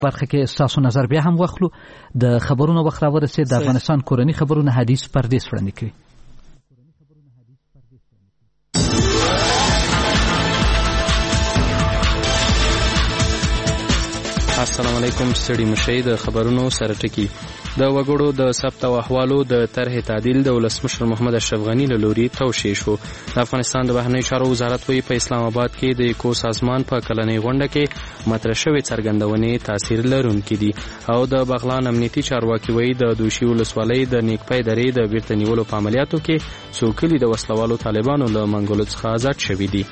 برخه کې ستاسو نظر بیا هم واخلو. د خبرونو وخت راورسېد. د افغانستان کورني خبرونه حدیث پردیس وړاندې کوي. السلام علیکم. ستړي مشي د خبرونو سره ټکی. د وګړو د ثبت او احوالو د طرح تعدیل د ولسمشر محمد اشرف غنی له لوري توشیح شو. د افغانستان د بهرنیو چارو وزارت وایي په اسلام آباد کې د اکو سازمان په کلنۍ غونډه کې مطرح شوې څرګندونې تاثیر لرونکي دي او د بغلان امنیتي چارواکي وایي د دوشي ولسوالۍ د نیکپای درې د بیرته نیولو په عملیاتو کې څو کلي د وسلوالو طالبانو له منګولو څخه آزاد شوي دي.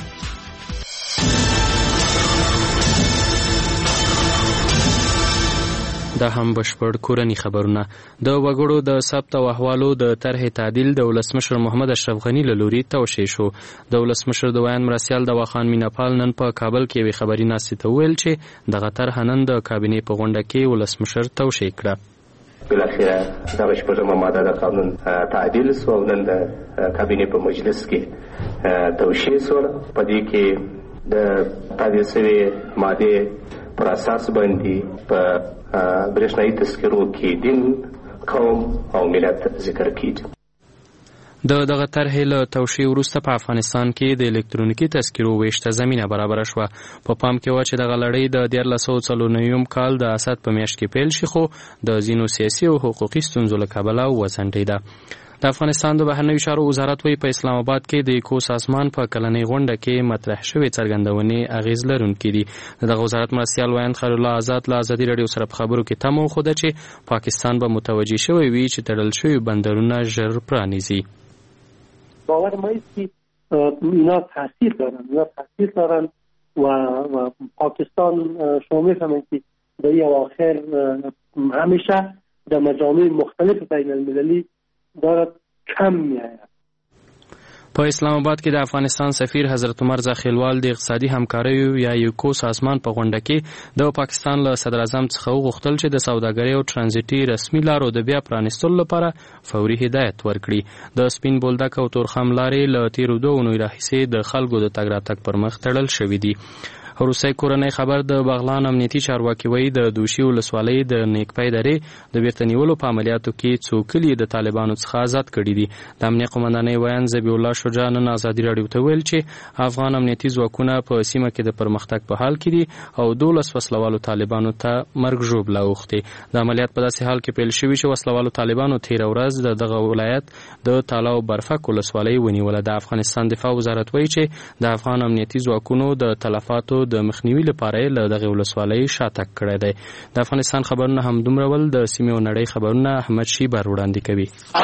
دا هم بشپړ کورني خبرونه. د وګړو د ثبت او احوالو د طرح تعدیل د ولسمشر محمد اشرف غنی له لوري توشیح شو. د ولسمشر د ویان مرستیال دواخان میناپال نن په کابل کې یوې خبري ناستې ته وویل چې دغه طرح نن د کابینې په غونډه کې ولسمشر توشیح کړه. بالاخره دغه شپږمه ماده د قانون تعدیل سو او نن د کابینې په مجلس کې توشیح سو. په دې کې د تعدیل شوې ماده پر اساس باندې په برېښنایي تذکرو کې دین، قوم او ملت ذکر کیږي. دغه طرحې له توشیح وروسته په افغانستان کې د الکترونیکي تذکرو ویش ته زمینه برابره شوه. په پام کې وه چې دغه لړۍ د 1949 کال د اسد په میاشت کې پیل شي، خو د ځینو سیاسي او حقوقي ستونزو له کبله وځنډېده. د افغانستان د بهرنیو چارو وزارت وایي په اسلام آباد کې د اکو سازمان په کلنۍ غونډه کې مطرح شوې څرګندونې اغیز لرونکي دي. دغه وزارت مرستیال ویاند خیر الله آزاد له ازادي راډیو سره په خبرو کې تمه وښوده چې پاکستان به متوجه شوی وي چې تړل شوي بندرونه ژر پرانیزي. باور ما است که اینا تاثیر دارن و پاکستان شما میفهمید که در این اواخر همیشه در مجامع مختلف بین المللی دارد کم میآید. په اسلام آباد کې د افغانستان سفیر حضرت عمر زاخیلوال د اقتصادي همکاریو یا یوکو سازمان په غونډه کې د پاکستان له صدر اعظم څخه وغوښتل چې د سوداګرۍ او ترانزیټي رسمي لارو د بیا پرانیستلو لپاره فوري هدایت ورکړي. د سپین بولدک او تورخم لارې له تیرو 2 اونیو راهیسې د خلکو د تګ راتګ پر مخ تړل شوي دي. وروستی کورنۍ خبر د بغلان امنیتي چارواکي وایي د دوشي ولسوالۍ د نیکپای درې د بیرته نیولو په عملیاتو کې څو کلي د طالبانو څخه آزاد کړي دي. د امنیه قومندانۍ ویاند ذبیح الله شجاع نن ازادي راډیو ته ویل چې افغان امنیتي ځواکونه په سیمه کې د پرمختګ په حال کې دي او 12 وسلوالو طالبانو ته مرګ ژوبله اوښتې. د عملیات په داسې حال کې پیل شوي چې وسلوالو طالبانو تېره ورځ دغه ولایت د تالا او برفک ولسوالۍ ونیوله. د افغانستان دفاع وزارت وایي چې د افغان امنیتي ځواکونو د تلفاتو د مخنیوي لپاره له دغه ولسوالۍ شاتګ کړی دی. د افغانستان خبرونه هم دومره ول. د سیمې او نړۍ خبرونه احمد شیبر وړاندې کوي.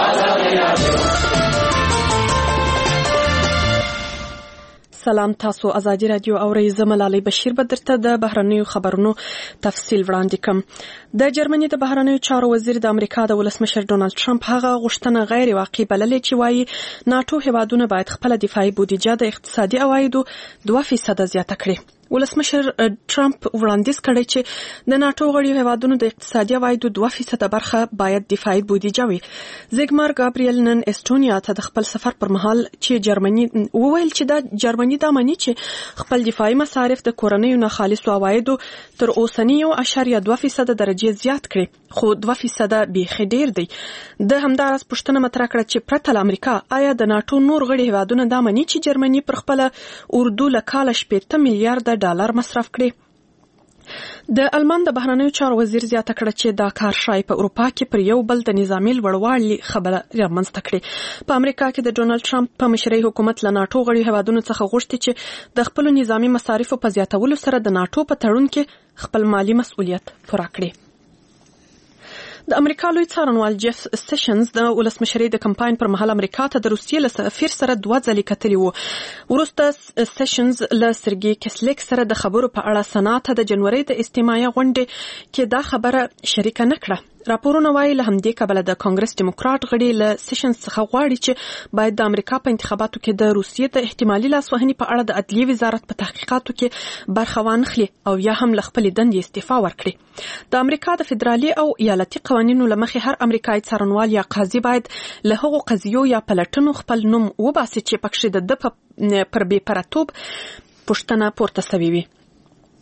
سلام، تاسو ازادي راډیو اورئ. زه ملالۍ بشیر به درته د بهرنیو خبرونو تفصیل وړاندې کوم. د جرمني د بهرنیو چارو وزیر د امریکا د ولسمشر ډونالد ټرمپ هغه غوښتنه غیر واقعي بللې چې وایي ناتو هیوادونه باید خپل دفاعي بودیجه د اقتصادي عوایدو 2% زیاته کړي. ولسمشر ټرمپ وړاندیز کړی چې د ناتو غړي هیوادونو د اقتصادي عوایدو 2% برخه باید دفاعي بودیجه وي. زیګمار ګابریل نن استونیا ته د خپل سفر پر مهال چې جرمني وویل چې د جرمني دا معنی چې خپل دفاعي مصارف د کورنیو نه خالصو عوایدو تر اوسنی 1.2% درجه زیات کړي، خو 2% بیخي ډیر دی. د همدارس پوښتنه مطرح کړه چې پرته له امریکا آیا د ناتو نور غړي هیوادونه دا معنی چې جرمني پر خپل اردو له کاله 80 میلیارډ ډالر مصرف کړي. د آلمان د بهرنیو چارو وزیر زیاته کړه چې دا کار شای په اروپا کې پر یو بل د نظامی لوړوالي خبره رامنځته کړي. په امریکا کې د ډونالد ټرمپ په مشرۍ حکومت له ناتو غړي هیوادونو څخه غوښتي چې د خپل نظامی مصارفو په زیاتولو سره د ناتو په تړون کې خپل مالی مسؤلیت پوره کړي. د امریکا لوی څارنوال جیف سیشنز د ولسمشرۍ د کمپاین پر مهال امریکا ته د روسیې له سفیر سره 2 ځلې کتلي وو. وروسته سیشنز له سرګي کسلیک سره د خبرو په اړه سنات د جنوري د استماعي غونډې کې دا خبره شریکه نه کړه. راپورونه وايي له همدې کبله د کانګرس ډیموکرات غړي له سیشنز څخه غواړي چې باید د امریکا په انتخاباتو کې د روسیې د احتمالي لاسوهنې په اړه د عدلیې وزارت په تحقیقاتو کې برخه وانخلي او یا هم له خپلې دندې استعفا ورکړي. د امریکا د فدرالي او ایالتي قوانینو له مخې هر امریکایي څارنوال یا قاضي باید له هغو قضیو یا پلټنو خپل نوم وباسي چې پکښې د ده پر بې پرتوب پوښتنه پورته سوې وي.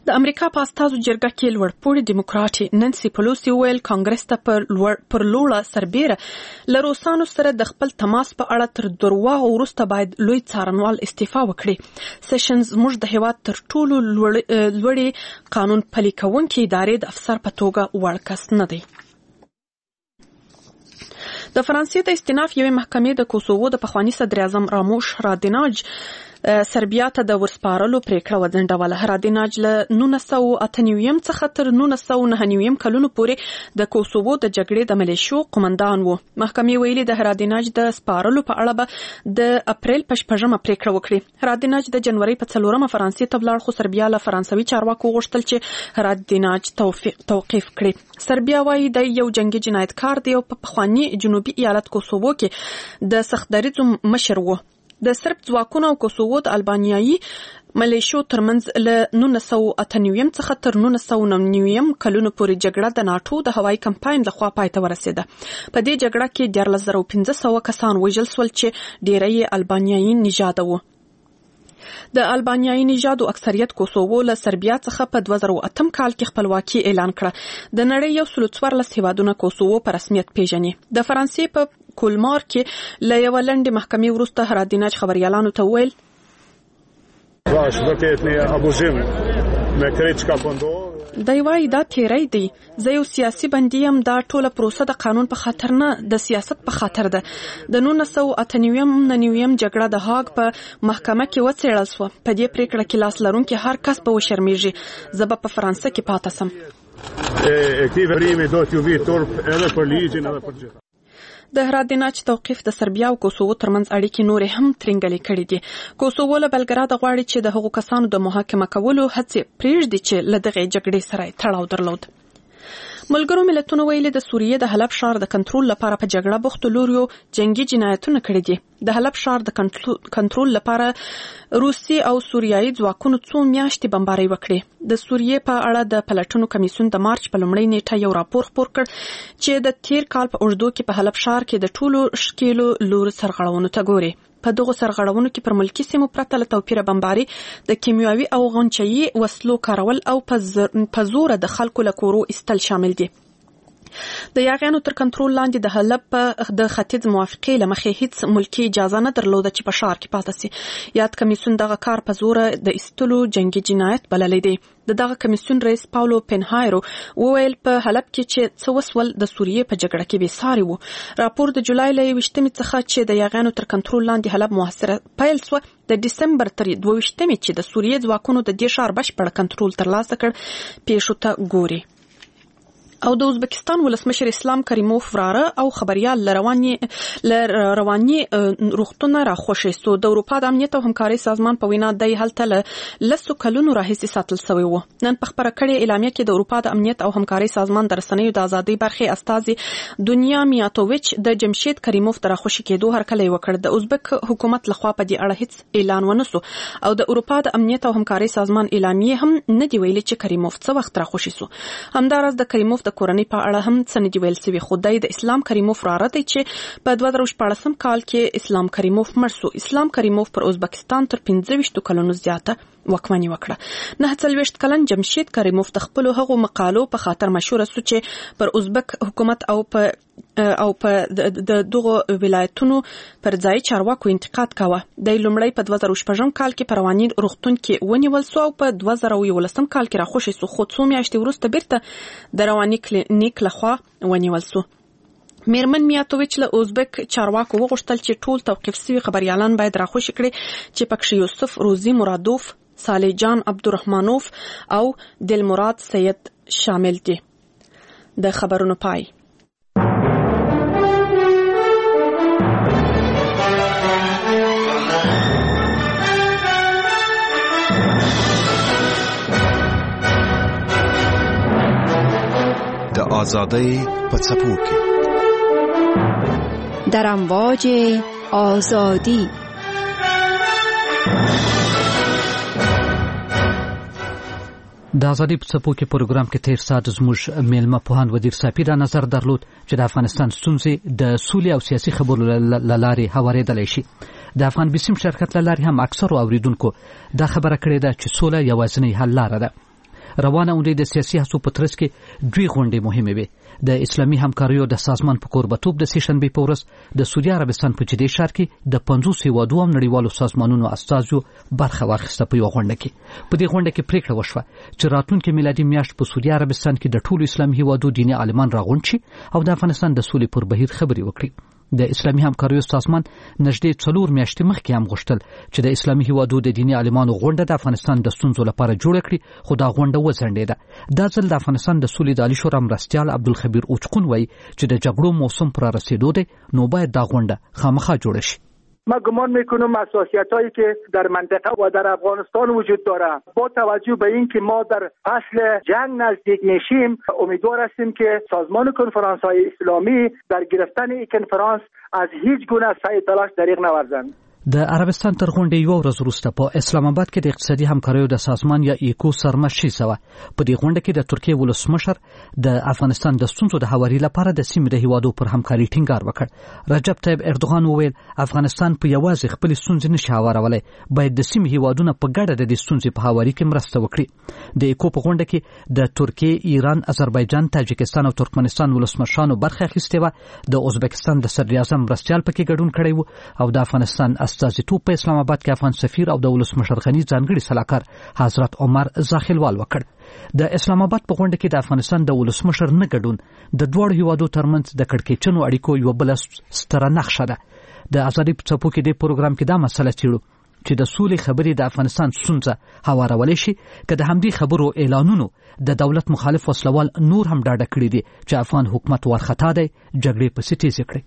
د امریکا په استازو جرګه کې لوړپوړي دیموکراټ نانسي پلوسی ویل کانګرس ته پر لوړه سربیره له روسانو سره د خپل تماس په اړه تر درواغو وروسته باید لوی څارنوال استعفا وکړي. سیشنز موږ د هیواد تر ټولو لوړې قانون پلي کوونکې ادارې د افسر په توګه وړ کس نه دی. د فرانسې د استیناف یوې محکمې د کوسوو د پخواني صدر اعظم راموش رادیناج سربیا ته د ورسپارلو پریکړه وځنډوله. رادیناج له 1998 څخه تر 1999 کلونو پورې د کوسوو د جګړې د ملیشو قومندان و. محکمې ویلي د رادیناج د سپارلو په اړه به د اپریل په 14مه پریکړه وکړي. رادیناج د جنوري په 4مه فرانسې ته ولاړ، خو سربیا له فرانسوي چارواکو غوښتل چې رادیناج توقیف کړي. سربیا وايي د یو جنگي جنایتکار دی او په پخواني جنوبي ایالت کوسوو کې د سختدریځو مشر و. د سرب ځواکونو او کوسوو د البانیایي ملیشو ترمنځ له 1998 څخه تر 1999 کلونو پورې جګړه د ناټو د هوایي کمپاین لخوا پای ته ورسېده. په دې جګړه کې 14500 کسان وژل شول چې ډیری یې البانیایي نژاده وو. د البانیایي نژادو اکثریت کوسوو له سربیا څخه په 2008 کال کې خپلواکي اعلان کړه. د نړۍ 114 هیوادونه کوسوو په رسمیت پیژني. د فرانسې په کولمار کې له یو لنډې محکمې وروسته رادیناج خبريالانو ته ویل دی وايي دا تیری دی، زه یو سیاسي بندي یم، دا ټوله پروسه د قانون په خاطر نه د سیاست په خاطر ده. د 1998 جګړه د هاګ په محکمه کې وڅېړل شوه. په دې پریکړه کې لاس لرونکي هر کس به وشرمېږي. زه به په فرانسه کې پاتې سم. د رادیناج توقیف د سربیا او کوسوو ترمنځ اړیکې نورې هم ترنګلې کړې دي. کوسوو له بلګراډ غواړي چې د هغو کسانو د محاکمه کولو هڅې پرېږدي چې له دغې جګړې سره تړاو درلود. ملګرو ملتونو ویلي د سوریې د حلب ښار د کنټرول لپاره په جګړه بوختو لوریو جنگي جنایتونه کړي دي. د حلب ښار د کنټرول لپاره روسي او سوریایي ځواکونو 2 میاشتې بمبارۍ وکړې. د سوریې په اړه د پلټنو کمیسیون د مارچ په لومړۍ نیټه یو راپور خپور کړ چې د تیر کال په اوږدو کې په حلب ښار کې د ټولو شکیلو لور سرغړونو ته ګوري. په دغه سرغړونو کې پر ملکی سیمو پرته له توپیره بمباري، د کیمیاوي او غنچایي وسلو کارول او په زور د خلکو له کورو ایستل شامل دي. د یاغیانو تر کنټرول لاندې د حلب د ختیځ موافقې له مخې هیڅ ملکی اجازه نه درلوده چې په ښار کې پاتې سي. یاد کمیسیون دغه کار په زور د ایستلو جنگي جنایت بللی دی. دغه کمیسیون رئیس پاولو پنهایرو وویل په حلب کې چې څه وسول د سوریې په جګړه کې بېساري وو. راپور د جولای له 21 څخه چې د یاغیانو تر کنټرول لاندې حلب محاصره پیل شوه، د ډسمبر تر 22 چې د سوریې ځواکونو د دې ښار بشپړ کنټرول ترلاسه کړ پیښو ته ګوري. او د ازبکستان ولسمشر اسلام کریموف وراره او خبريال رواني روغتونه راخوشي سو. د اروپا د امنیت او همکارۍ سازمان په وینا د هلته له 10 کلونو راهیسې ساتل شوی و. نن په خبره کړې اعلامیه کې د اروپا د امنیت او همکارۍ سازمان د رسنیو د ازادۍ برخې استازي دنیا میاتوویچ د جمشید کریموف د راخوشي کېدو هرکلی وکړ. د ازبک حکومت لخوا په دې اړه هیڅ اعلان ونه سو او د اروپا د امنیت او همکارۍ سازمان اعلامیه هم نه دی ویلي چې کریموف څه وخت راخوشي سو. همدارس د کریموف د کورنۍ په اړه هم څه نه دی ویل سوي. خو د اسلام کریموف وراره دی چې په 2014 کال کې اسلام کریموف مړ سو. اسلام کریموف پر ازبکستان تر 25 کلونو زیاته واکمني وکړه. 49 کلن جمشید کریموف د خپل هغو مقالو په خاطر مشهور سو چې پر ازبک حکومت او په دغه ولایتونو پر ځای چارواکو انتقاد کاوه. د لومړی په 2014 کال کې په رواني روغتون کې ونیول سو او په 2011 کال کې راخوشي سو. خو څو میاشتې وروسته بیرته د رواني کلینیک لخوا ونیول سو. میرمن میاتوویچ له ازبک چارواکو وغوښتل چې ټول توقیف شوي خبريالان باید راخوشي کړي چې پکښې یوسف روزي مرادوف، صالح جان عبدالرحمانوف او دلمراد سید شامل دي. د خبرونو پای. د آزادۍ په څپو کې در امواج آزادی. د ازادي په څپو کې پروګرام کې تیر ساعت زموږ میلمه پوهاند ودیر صافي را نظر درلود چې د افغانستان ستونزې د سولې او سیاسي خبرو لارې هوارېدلی شي. د افغان بسیم شرکت لارې هم اکثرو اوریدونکو دا خبره کړې ده چې سوله یوازینۍ حل لاره ده. روانه اونۍ د سیاسي هڅو په ترڅ کې دوی غونډې مهمه وي. د اسلامي همکاریو د سازمان په کوربتوب د سیشنبې په ورځ د سعودي عربستان په جدې ښار کې د 50 هیوادو هم نړیوالو سازمانونو استازو برخه واخیسته په یو غونډه کې. په دې غونډه کې پریکړه وشوه چې راتلونکي میلادي میاشت په سعودي عربستان کې د ټولو اسلامي هیوادو دیني عالمان راغونډ شي او د افغانستان د سولې پر بهیر خبرې وکړي. د اسلامي همکاریو سازمان نږدې 4 میاشتې مخکې هم غوښتل چې د اسلامي هیوادو د دیني عالمانو غونډه د افغانستان د ستونزو لپاره جوړه کړي، خو دا غونډه وځنډېده. دا ځل د افغانستان د سولې د عالی شورا مرستیال عبدالخبیر اوچقون وایي چې د جګړو موسم پر رسیدو دی، نو باید دا غونډه خامخا جوړه شي. ما گمان میکنم حساسیت‌هایی که در منطقه و در افغانستان وجود داره با توجه به اینکه ما در فصل جنگ نزدیک میشیم امیدوار هستیم که سازمان کنفرانس‌های اسلامی در گرفتن این کنفرانس از هیچ گونه سعی تلاش دریغ نورزند. د عربستان تر غونډې یو ورځ وروسته په اسلام آباد کې د اقتصادي همکاریو د سازمان یا ایکو سرمشي سوه. په دې غونډه کې د ترکیه ولسمشر د افغانستان د ستونزو د هواري لپاره د سیمې د هیوادو پر همکاري ټینګار وکړ. رجب طیب اردوغان وویل افغانستان په یوازې خپل ستونزې نشي هوارولی، باید د سیمې هیوادونه په ګډه د دې ستونزې په هواري کې مرسته وکړي. د ایکو په غونډه کې د ترکیه، ایران، آذربایجان، تاجکستان او ترکمنستان ولسمشرانو برخه اخیستې وه. د ازبکستان د صدر اعظم مرستیال پکې ګډون کړی و او د افغانستان استازیتوب په اسلام آباد کې افغان سفیر او د ولسمشر غنی ځانګړي سلاکار حضرت عمر زاخیلوال وکړ. د اسلام آباد په غونډه کې د افغانستان د ولسمشر نه ګډون د دوړ هیوادو ترمنځ د کړکېچنو اړیکو یو بل ستره نقشه ده. د ازادي په څپو کې د پروګرام کې دا مسله چیړو چې د سولې خبرې د افغانستان ستونزه هوارولی شي که د همدې خبرو اعلانونو د دولت مخالف وسلوال نور هم ډاډه کړي دي چې افغان حکومت وارخطا دی، جګړې پسې تیزې کړي.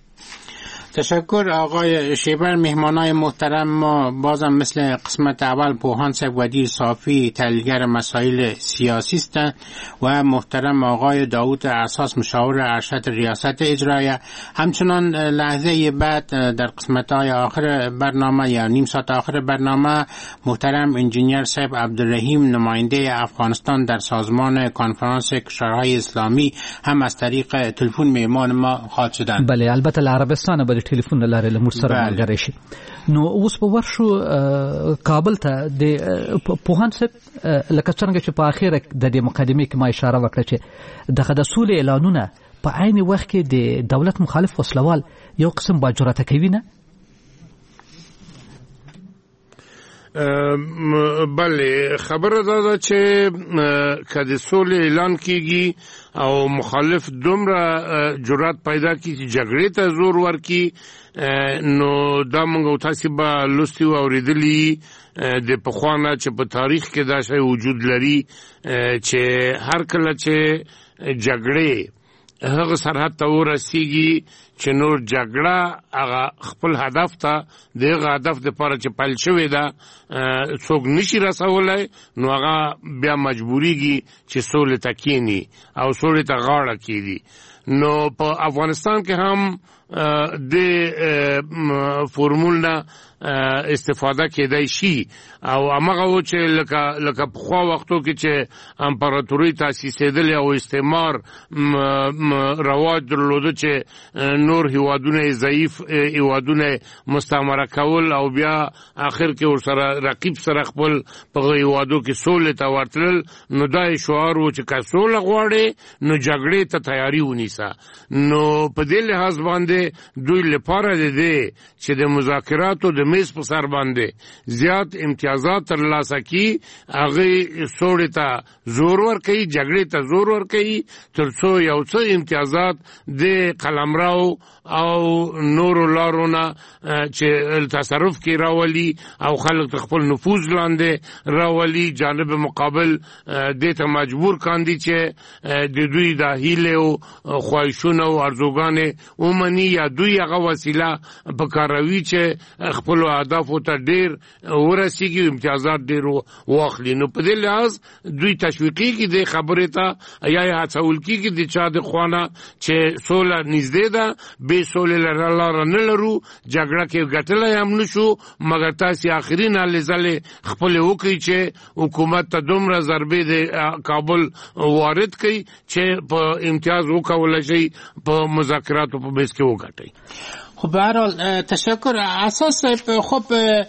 تشکر آقای شیبر. مهمانای محترم ما بازم مثل قسمت اول پوهان صاحب ودیر صافی تحلیلگر مسائل سیاسی هستند و محترم آقای داوود اساس مشاور ارشد ریاست اجرایه. همچنان لحظه بعد در قسمت های آخر برنامه یا نیم ساعت آخر برنامه محترم انجینیر صاحب عبدالرحیم نماینده افغانستان در سازمان کنفرانس کشورهای اسلامی هم از طریق تلفن مهمان ما خواهد شدند. بله، البته عربستان به ټلیفون لاره له موږ سره ملګری شي. نو اوس په ورشو کابل ته د پوهان صاحب لکه څنګه چې په اخیره د دې مقدمې کې ما اشاره وکړه چې دغه د سولې اعلانونه په عین وخت کې د دولت مخالف وسلوال یو قسم باجرته کوي نه؟ بله، خبره دا چې کله سولې اعلان کیږي او مخالف دومره جرأت پیدا کی چې جګړې ته زور ورکړي، نو دا موږ تاسو به لوستي او اوریدلی د پخوانه چې په تاریخ کې دا شی وجود لري چې هر کله چې جګړې هغه سرحد ته ورسیږي چې نور جګړه هغه خپل هدف ته دغه هدف لپاره چې پیل شوی دا څوک نشي رسولای، نو هغه بیا مجبوریږي چې سولې ته کینی او سولې ته غاړه کیږي. نو په افغانستان کې هم د فورمول نه استفاده کېدای شي او هغه چې لکه په خوا وختو کې چې امپراتوري تاسیسېدل او استعمار رواج درلوده چې نور هیوادونه ضعیف هیوادونه مستعمره کول او بیا اخر کې ورسره رقیب سره خپل په هیوادو کې سولې ته ورتل، نو دا شعار و چې که سوله غواړي نو جګړې ته تیاری ونیسه. نو په دې لحاظ باندې دوی لپاره دي چې د مذاکراتو د میز په سر باندې زیات امتیازات ترلاسه کی، هغه سولې ته زور ورکوي، جګړې ته زور ورکوي، ترڅو یو څه امتیازات د قلمرو او نورو لارونه چې تصرف کې راولي او خلک خپل نفوذ لاندې راولي، جانب مقابل دې ته مجبور کاندي چې د دوی د هیله او خواهشونه او ارزوګانې ومني یا دوی هغه وسیله په کاروي چې خپل اهدافو ته ډیر ورسیږي، امتیازات ډیر واخلي. نو په دې لحاظ دوی تشویقي کې د خبرې ته یا هڅول کېږي د چا د خوانه چې سوله نږدې ده، به سولې لاره نه لرو، جګړه کې ګټلای هم نشو، مګر تاسو آخري نالزله خپل وکړي چې حکومت ته دومره ضربې د کابل وارد کړي چې په امتیاز وکول شي په مذاکراتو په بیس کې وګټي. خب به هر حال تشکر. اساس خب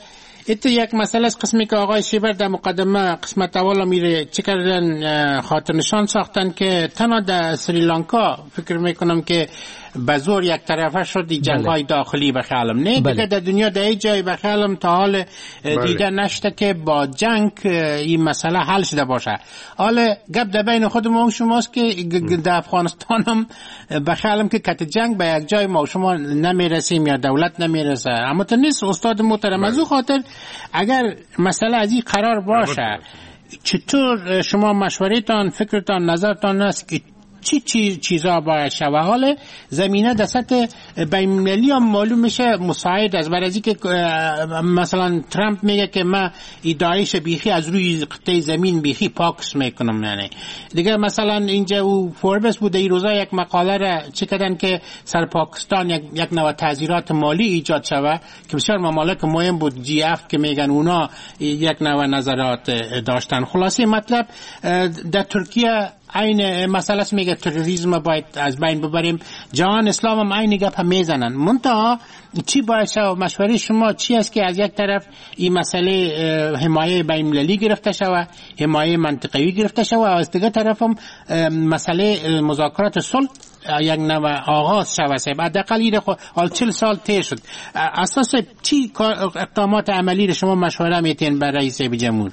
یک مسئله از قسمی که آقای شیبر در مقدمه قسمت اول میره چه کردن خاطر نشان ساختن که تنها در سریلانکا فکر میکنم که به زور یک طرفه شد جنگ های داخلی به خیالم نه دیگه در دنیا در ای جای به خیالم تا حال دیده نشده که با جنگ این مسئله حل شده باشه. حالا گپ در بین خود ما و شماست که در افغانستان هم به خیالم که کت جنگ به یک جای ما و شما نمیرسیم یا دولت نمیرسه، اما تو نیست استاد محترم از او خاطر اگر مسئله از این قرار باشه چطور شما مشورتان فکرتان نظرتان است که چی چیزا باید شود؟ حالا زمینه در سطح بین‌المللی هم معلوم میشه مساعد است، برای اینکه مثلا ترامپ میگه که من داعش بیخی از روی قطعه زمین بیخی پاکش میکنم. نه دیگه مثلا اینجا او فوربس بوده این روزا یک مقاله را چه کردن که سر پاکستان یک نوع تعزیرات مالی ایجاد شود که بسیار ممالک مهم بود جی اف که میگن اونا یک نوع نظرات داشتن. خلاصه مطلب در ترکیه این مسئله میگه تروریسم باید از بین ببریم، جهان اسلام هم این گپ میزنن. منتها چی باید شد؟ مشوره شما چی است که از یک طرف این مسئله حمایه بین‌المللی گرفته شود، حمایه منطقه‌ای گرفته شود، و از دیگه طرف هم مسئله مذاکرات صلح یک نوع آغاز شود. حداقل این حال 40 سال طی شد. اساس چی اقدامات عملی را شما مشوره میتین برای رئیس جمهور؟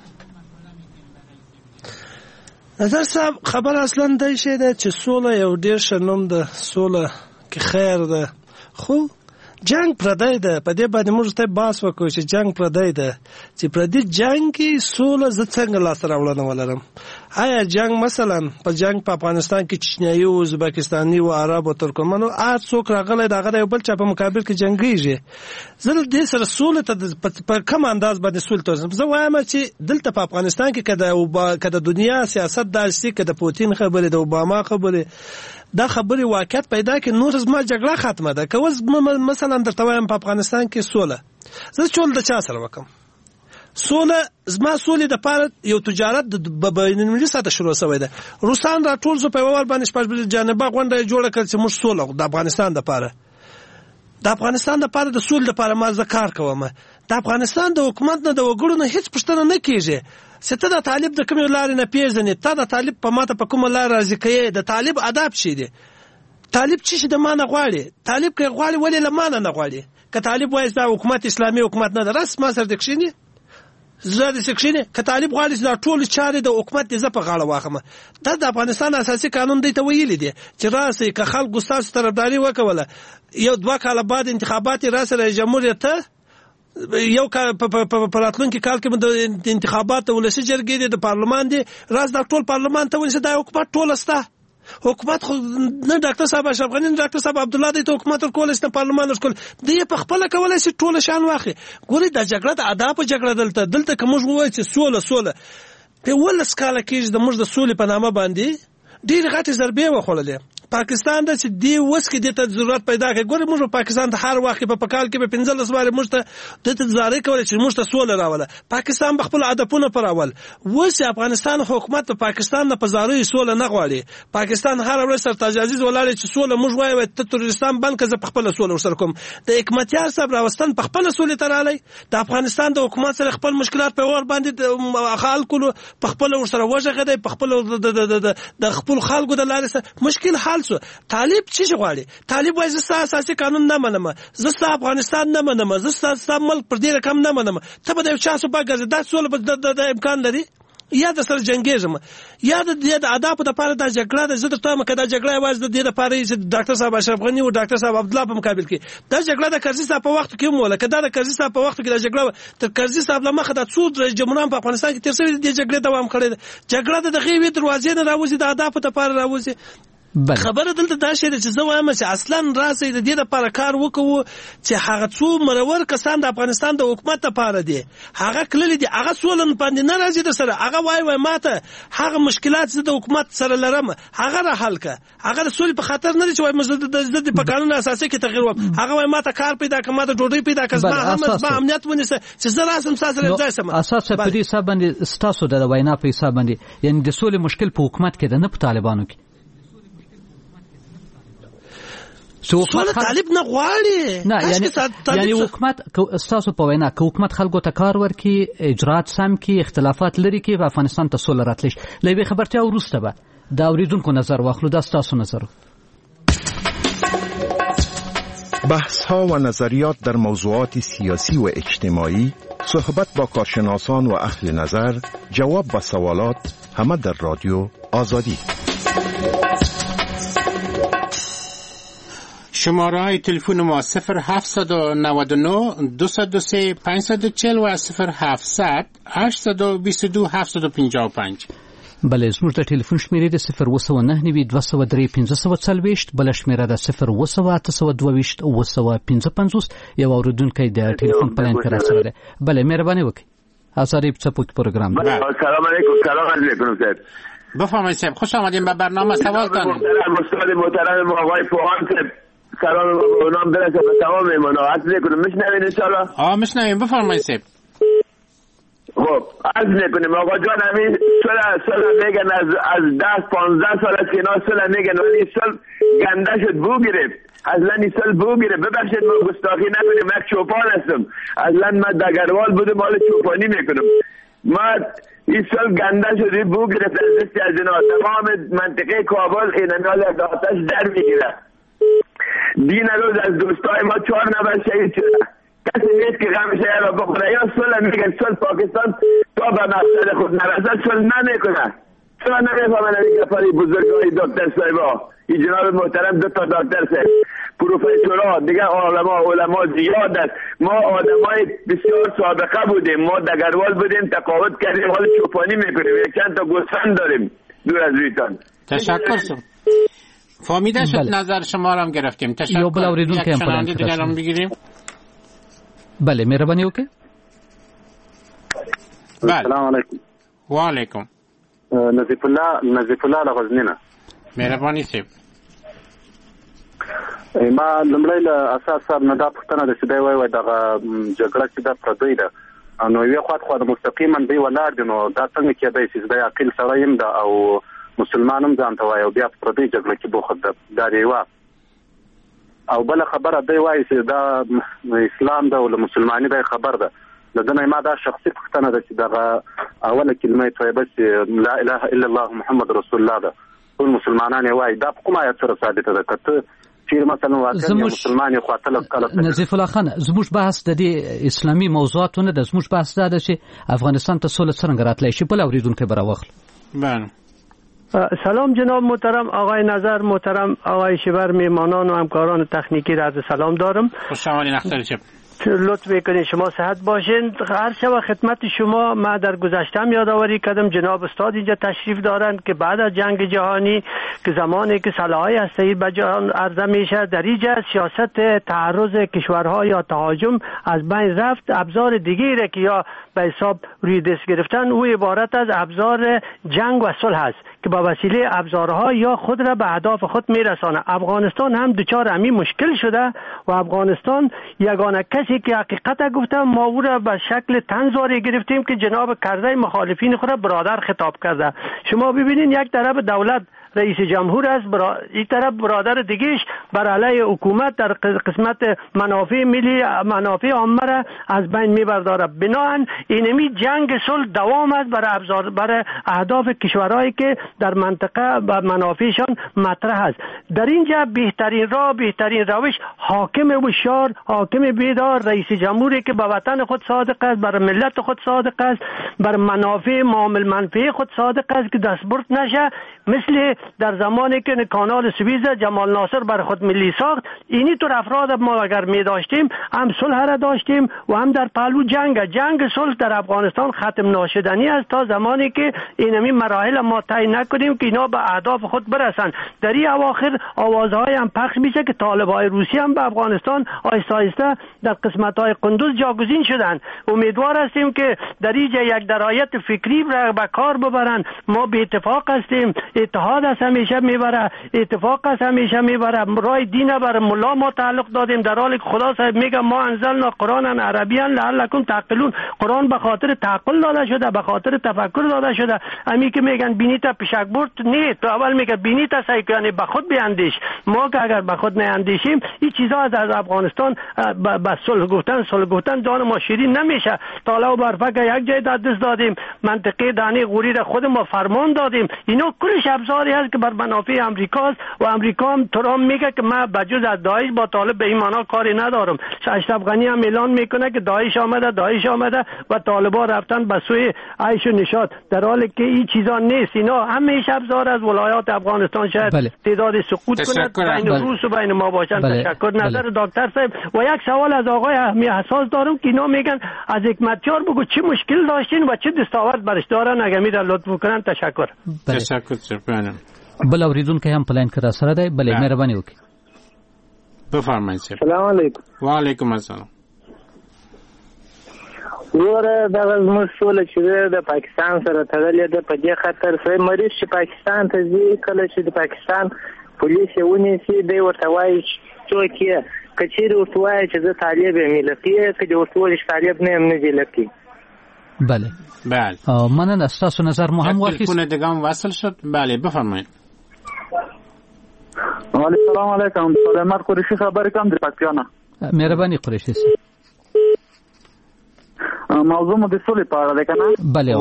نظر صاحب خبر اصلا دایشه ده چې سوله یو ډیر شنوم ده، سوله کې خیر ده، خو جنگ پردی ده. په دې باندې موږ ته باس وکړو چې جنگ پردی ده، چې پردی جنگ کې سوله زه څنګه لاسته راوړنه ولرم. آیا جنگ مثلا په جنگ په افغانستان کې چچنیایي او ازبکستاني او عرب او ترکمنو هر څوک راغلی دغه یو بل چا په مقابل کې جنگیږي. زه دې سره سوله ته په کوم انداز باندې سوله ته زه وایم چې دلته په افغانستان کې کده دنیا سیاست داسې کده پوتین خبره د اوباما خبره دا خبره واقعیت پیدا کې نور زما جګړه ختمه ده. که مثلا درته وایم په افغانستان کې سوله، زه چول د چا سره وکم سوله؟ زما سولې د پاره یو تجارت د بین‌المللي سطح شروع شوی ده. روسان را ټول زو په ور باندې شپږ جانبه غونډه جوړه کړ چې موږ سوله د افغانستان د پاره د سولې د پاره ما ذکر کوم. د افغانستان د حکومت نه د وګړو نه هیڅ پښتنه نه کیږي چې ته د طالب د کوم لارې نه پیژنې، ته د طالب په ماته په کومه لار راځي کوي. د طالب ادب شي دی، طالب چې د مان غواړي، طالب کې غواړي ولې لمانه نه غواړي. که طالب وایي دا حکومت اسلامي حکومت نه ده، راس ما سره د کښینی زړه د سکشنه. که طالب غواړي چې دا ټول چارې د حکومت د زپ غاړه واخمه. د افغانستان اساسي قانون دی ته ویلي دي چې راسي که خلک ګستاس طرفداري وکوله یو 2 کال بعد انتخابات راسره جمهوریت یو په راتلونکي کال کې د انتخابات ولسی جرګې د پارلمان دی راز د ټول پارلمان ته ولسی د حکومت ټول استه حکومت خو نه ډاکټر صاحب اشرف غنی ډاکټر صاحب عبد الله د حکومت کول است پارلمان ورکول دی په خپل کولای شي ټول شان واخلي. ګوري د جګړه د ادب جګړه دلته کوم وایي چې سوله په ولس کال کې د موږ د سولې په نامه باندې ډیر غټي ضربې وخوړلې. پاکستان د چې دی وس کې د ته ضرورت پیدا کوي. ګوره موږ په پاکستان ته هر وخت په پکال کې په 15 واره موږ ته د زارې کولای چې موږ ته سوله راوله. پاکستان په خپل هدفونه پراول. وس افغانستان حکومت په پاکستان نه پزاري سوله نه غواړي. پاکستان هر ورځ سر تاج عزیز ولاړ چې سوله موږ وایو ته ترورستان بند کزه په خپل سوله ورسره کوم. د حکمتیار صاحب راوستن په خپل سوله ترالی. د افغانستان د حکومت سره خپل مشکلات په ور باندې خلکو په خپل ورسره وژغه دی، په خپل د خپل خلکو د لارې سره مشکل حل شو. طالب څه غواړي؟ طالب وایي زه اساسي قانون نه منم، زه افغانستان نه منم، زه ملک پر دې رقم نه منم. ته به د چا سو باګه دا سوله د امکان لري یا د سر جنگیزم یا د ادب د پاره د جګړه د زړه ته مکه د جګړه واز د دې لپاره چې ډاکټر صاحب اشرف غنی او ډاکټر صاحب عبد الله په مقابل کې د جګړه د کرزي صاحب په وخت کې مولا کدا د کرزي صاحب په وخت کې د جګړه تر کرزي صاحب لمخه د څو رئیس جمهوران په افغانستان کې تر څو د جګړې دوام کړی. جګړه د غیوی دروازې نه راوځي، د ادب د پاره راوځي. خبره دلته دا شی چې زه وایم چې اصلا راسي د دې لپاره کار وکړو چې هغه څو مرور کسان د افغانستان د حکومت لپاره دي هغه کلل دي هغه سولن باندې نه راځي د سره هغه وای ماته هغه مشکلات چې د حکومت سره لرم هغه را حل ک هغه سولې په خاطر نه دي چې وای د په قانون اساسي کې تغیر و هغه وای ماته کار پیدا کما ته ډوډۍ پیدا کړم ما امنیت ونیسه چې زه راسم ساسره ځای سم اساس په دې حساب باندې ستاسو د وینا په حساب باندې یعنی د سولې مشکل په حکومت کې ده نه په طالبانو کې. سوال طالب نه غواړي نه یعنی حکومت استاسو په وینا که حکومت خلکو ته کار ورکي اجرات سم کی اختلافات لري کی په افغانستان ته سوله راتلش لوي خبرتیا ورسته به دا اوریدونکو نظر واخلو دا استاسو نظر. بحث ها و نظریات در موضوعات سیاسی و اجتماعی، صحبت با کارشناسان و اهل نظر، جواب به سوالات، همه در رادیو آزادی. شماره های تلفن ما 0799 203 540 و 0700 822 755. بله زموږ د ټلیفون شمیرې د 02992031540 بل شمیره د 02822 یو اوریدونکو د ټلیفون پلان کرا سره ده. بله مهرباني وکړئ. آزادی چپوک پروگرام. سلام علیکم صاحب. بفرمایید صاحب، خوش آمدین به برنامه. سوال دارم. استاد محترم آقای پوهان صاحب سلام و نام برسه به تمام ایمانا. عرض میکنم میشنوین ان شاء الله؟ میشنویم. بفرمایید صاحب. خب عرض میکنیم آقا جان همین سال میگن از 10-15 سال از که اینا سال میگن ولی این سال گنده شد بو گرفت. اصلا این سال بو گرفت. ببخشید ما گستاخی نکنیم، یک چوپان هستم. اصلا من دگروال بودم حال چوپانی میکنم. ما این سال گنده شد بو گرفت از دستی از اینا. تمام منطقه کابل این حال از آتش در میگیره. دین روز از دوستای ما 4 نفر شهید شده. کسی نیست که غمش را بخوره. یا سال میگن سال پاکستان تا به مقصد خود نرسد سال نمیکنه. شما نمیفهمن این گپای بزرگای دکتر صاحبا. این جناب محترم 2 تا دکتر صاحب پروفسورها دیگه علما زیاد است. ما آدمای بسیار سابقه بودیم، ما دگروال بودیم، تقاعد کردیم، حال چوپانی میکنیم، یک چند تا گوسفند داریم دور از رویتان. تشکر شد. فهمیده شد. نظر شما رو هم گرفتیم. تشکر. یو بل اوریدونکو هم پلان دیگه بگیریم. بله مهرباني وکړئ. السلام علیکم. و علیکم. نظیف الله لغزنینا. مهرباني صاحب. ما لمړی له اساس سره نه دا پوښتنه ده چې دی وایي دغه جګړه چې دا پردی ده نو یو خو د مستقیما دی ولاړ دي نو دا څنګه کېدای شي د عقل سره يم ده او مسلمانم ځان ته وایي او بیا پردی جګړه کې بوخت ده دا دی وا او بل خبره دی وایي چې دا اسلام ده او مسلمانۍ ده خبر ده لدنه ما دا شخصي پوښتنه ده چې دغه اوله کلمه طیبه چې لا اله الا الله محمد رسول الله ده ټول مسلمانان وایي دا په کومه آیت سره ثابته ده کته چیر مثلا واقعا مسلمان خو تل کله نظیف الله خان زموږ بحث د دې اسلامي موضوعاتونه د زموږ بحث ده چې افغانستان ته سوله څنګه راتلی شي بل اوریدونکو براوخل. بله سلام جناب محترم آقای نظر محترم آقای شیبر میهمانان و همکاران تکنیکی را عرض سلام دارم. خوش آمدید اختر شب. لطف میکنید شما صحت باشین. هر شب خدمت شما ما در گذشتم یادآوری کردم جناب استاد اینجا تشریف دارند که بعد از جنگ جهانی که زمانی که سلاح‌های هسته‌ای به جهان عرضه میشه در اینجا سیاست تعرض کشورها یا تهاجم از بین رفت. ابزار دیگری را که یا به حساب روی دست گرفتن او عبارت از ابزار جنگ و صلح است که با وسیله ابزارها یا خود را به اهداف خود میرسانه. افغانستان هم دچار همین مشکل شده و افغانستان یگانه کسی که حقیقت گفتم ما او را به شکل طنزآوری گرفتیم که جناب کرزی مخالفین خود را برادر خطاب کرده. شما ببینید یک طرف دولت رئیس جمهور است این طرف برادر دیگهش بر علیه حکومت در قسمت منافع ملی منافع عامه را از بین میبرداره. بنابراین اینمی جنگ صلح دوام است برای اهداف کشورهایی که در منطقه و منافعشان مطرح است. در اینجا بهترین راه بهترین روش حاکم هوشیار حاکم بیدار رئیس جمهوری که به وطن خود صادق است بر ملت خود صادق است بر منافع معامل منفعه خود صادق است که دستبرد نشه مثل در زمانی که کانال سوئیز جمال ناصر بر خود ملی ساخت. اینی طور افراد ما اگر می داشتیم هم صلح را داشتیم و هم در پهلو جنگ صلح در افغانستان ختم ناشدنی است تا زمانی که اینمی مراحل ما طی نکنیم که اینا به اهداف خود برسن. در این اواخر آوازهای هم پخش میشه که طالبای روسی هم به افغانستان آهسته آهسته در قسمت‌های قندوز جاگزین شدن. امیدوار هستیم که در اینجا یک درایت فکری را به کار ببرن. ما به اتفاق هستیم اتحاد است همیشه میبره، اتفاق است همیشه میبره، رای دین بر ملا ما تعلق دادیم، در حالی که خدا صاحب میگه ما انزلنا قرآنا عربیا لعلکم تعقلون. قرآن به خاطر تعقل داده شده، به خاطر تفکر داده شده. امی که میگن بینی تا پیشک برد، نه، تو اول میگه بینی تا سعی کنی به خود بیاندیش. ما که اگر به خود نیاندیشیم این چیزا از افغانستان به صلح گفتن جان ما شیرین نمیشه. طالع و برفک یک جای دست دادیم، منطقه دانی غوری را خود ما فرمان دادیم. اینا کلش ابزاری هست که بر منافع امریکاست و امریکا هم ترام میگه که من بجز از داعش با طالب به این معنا کاری ندارم. اشرف غنی هم اعلان میکنه که داعش آمده و طالبا رفتن به سوی عیش و نشاط، در حالی که این چیزا نیست. اینا همیشه ابزار از ولایات افغانستان شاید تعداد سقوط کند بین روس و بین ما باشند. تشکر. نظر دکتر صاحب. و یک سوال از آقای اهمی حساس دارم که اینا میگن از حکمتیار بگو چه مشکل داشتین و چه دستاورد برش دارن، اگر میره لطف کنن. تشکر. تشکر. بل اوریدونکو هم پلاین کرا سره دی. بله مهرباني وکړئ. بفرمایئ. السلام علیکم. وعلیکم السلام. وره دغه زموږ سوله چې د پاکستان سره تړلې ده، په دې خاطر سړی مریض چې پاکستان ته ځي، کله چې د پاکستان پولیس یې ونیسي دی ورته وایي څوک یې، که چیرې ورته وایي چې زه طالب یم یې لقي، که دې ورته وایي چې طالب نه یم نه دې لقي. بله مننه. ستاسو نظر مو هم واخیست. تلفن دیگه هم وصل شد. بله بفرمایید. سلام علیکم. سلیمان قریشی خبر کوم د پکتیانا. مهرباني قریشی صاحب. موضوع مو د سولې په اړه ده کنه؟ بله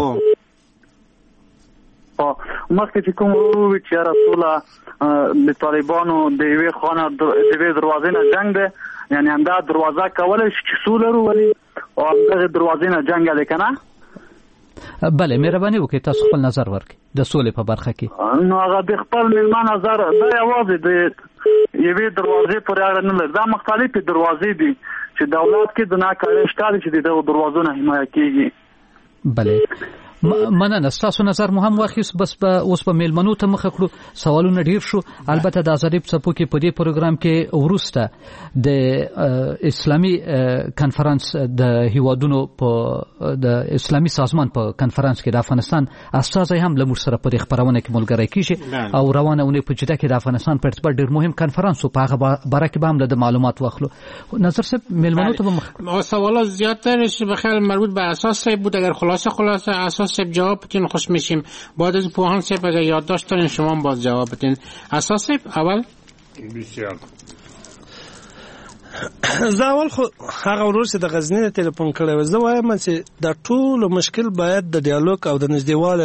مخکې چې کوم وی چې رسوله د طالبانو د یوې خانه د یوې دروازې نه جنگ ده، یعنی همدا دروازه کولی شي چې سوله وروولي او همدغې دروازې نه جنګ دی کنه؟ بله مهرباني وکړئ تاسو خپل نظر ورکړئ د سولې په برخه کې. نو هغه د خپل میلمه نظر دا یوازې د یوې دروازې پورې اړه نه لري، دا مختلفې دروازې دي چې دولت کې د ناکارۍ شته چې د دغو دروازو نه حمایه کېږي. بله مننه. ستاسو نظر مو هم واخیست. بس اوس په میلمنو ته مخه کړو. سوالونه ډیر شو. البته د آزادۍ په څپو کې په دې پروګرام کې وروسته د اسلامي کنفرانس د هیوادونو په د اسلامي سازمان په کنفرانس کې د افغانستان استازي هم له موږ سره په خبرونه کې ملګری کیږي او روانه اونۍ په جده کې د افغانستان په اړه ډیر مهم کنفرانس په هغه باره کې به هم د معلومات واخلو. نظر صاحب میلمنو ته مخ سوالات زیات‌تر شي بخیر مربوط به اساس بود. اگر خلاصه اساس سب جواب بتین خوش میشیم. بعد از پوهان سب اگر یادداشت دارین شما هم باز جواب بتین. اساس سب اول بسیار زاول خو هغه ورور چې د غزنی ټلیفون کړی و، زه وایم چې د ټولو مشکل باید د ډیالوګ او د نږدېوالي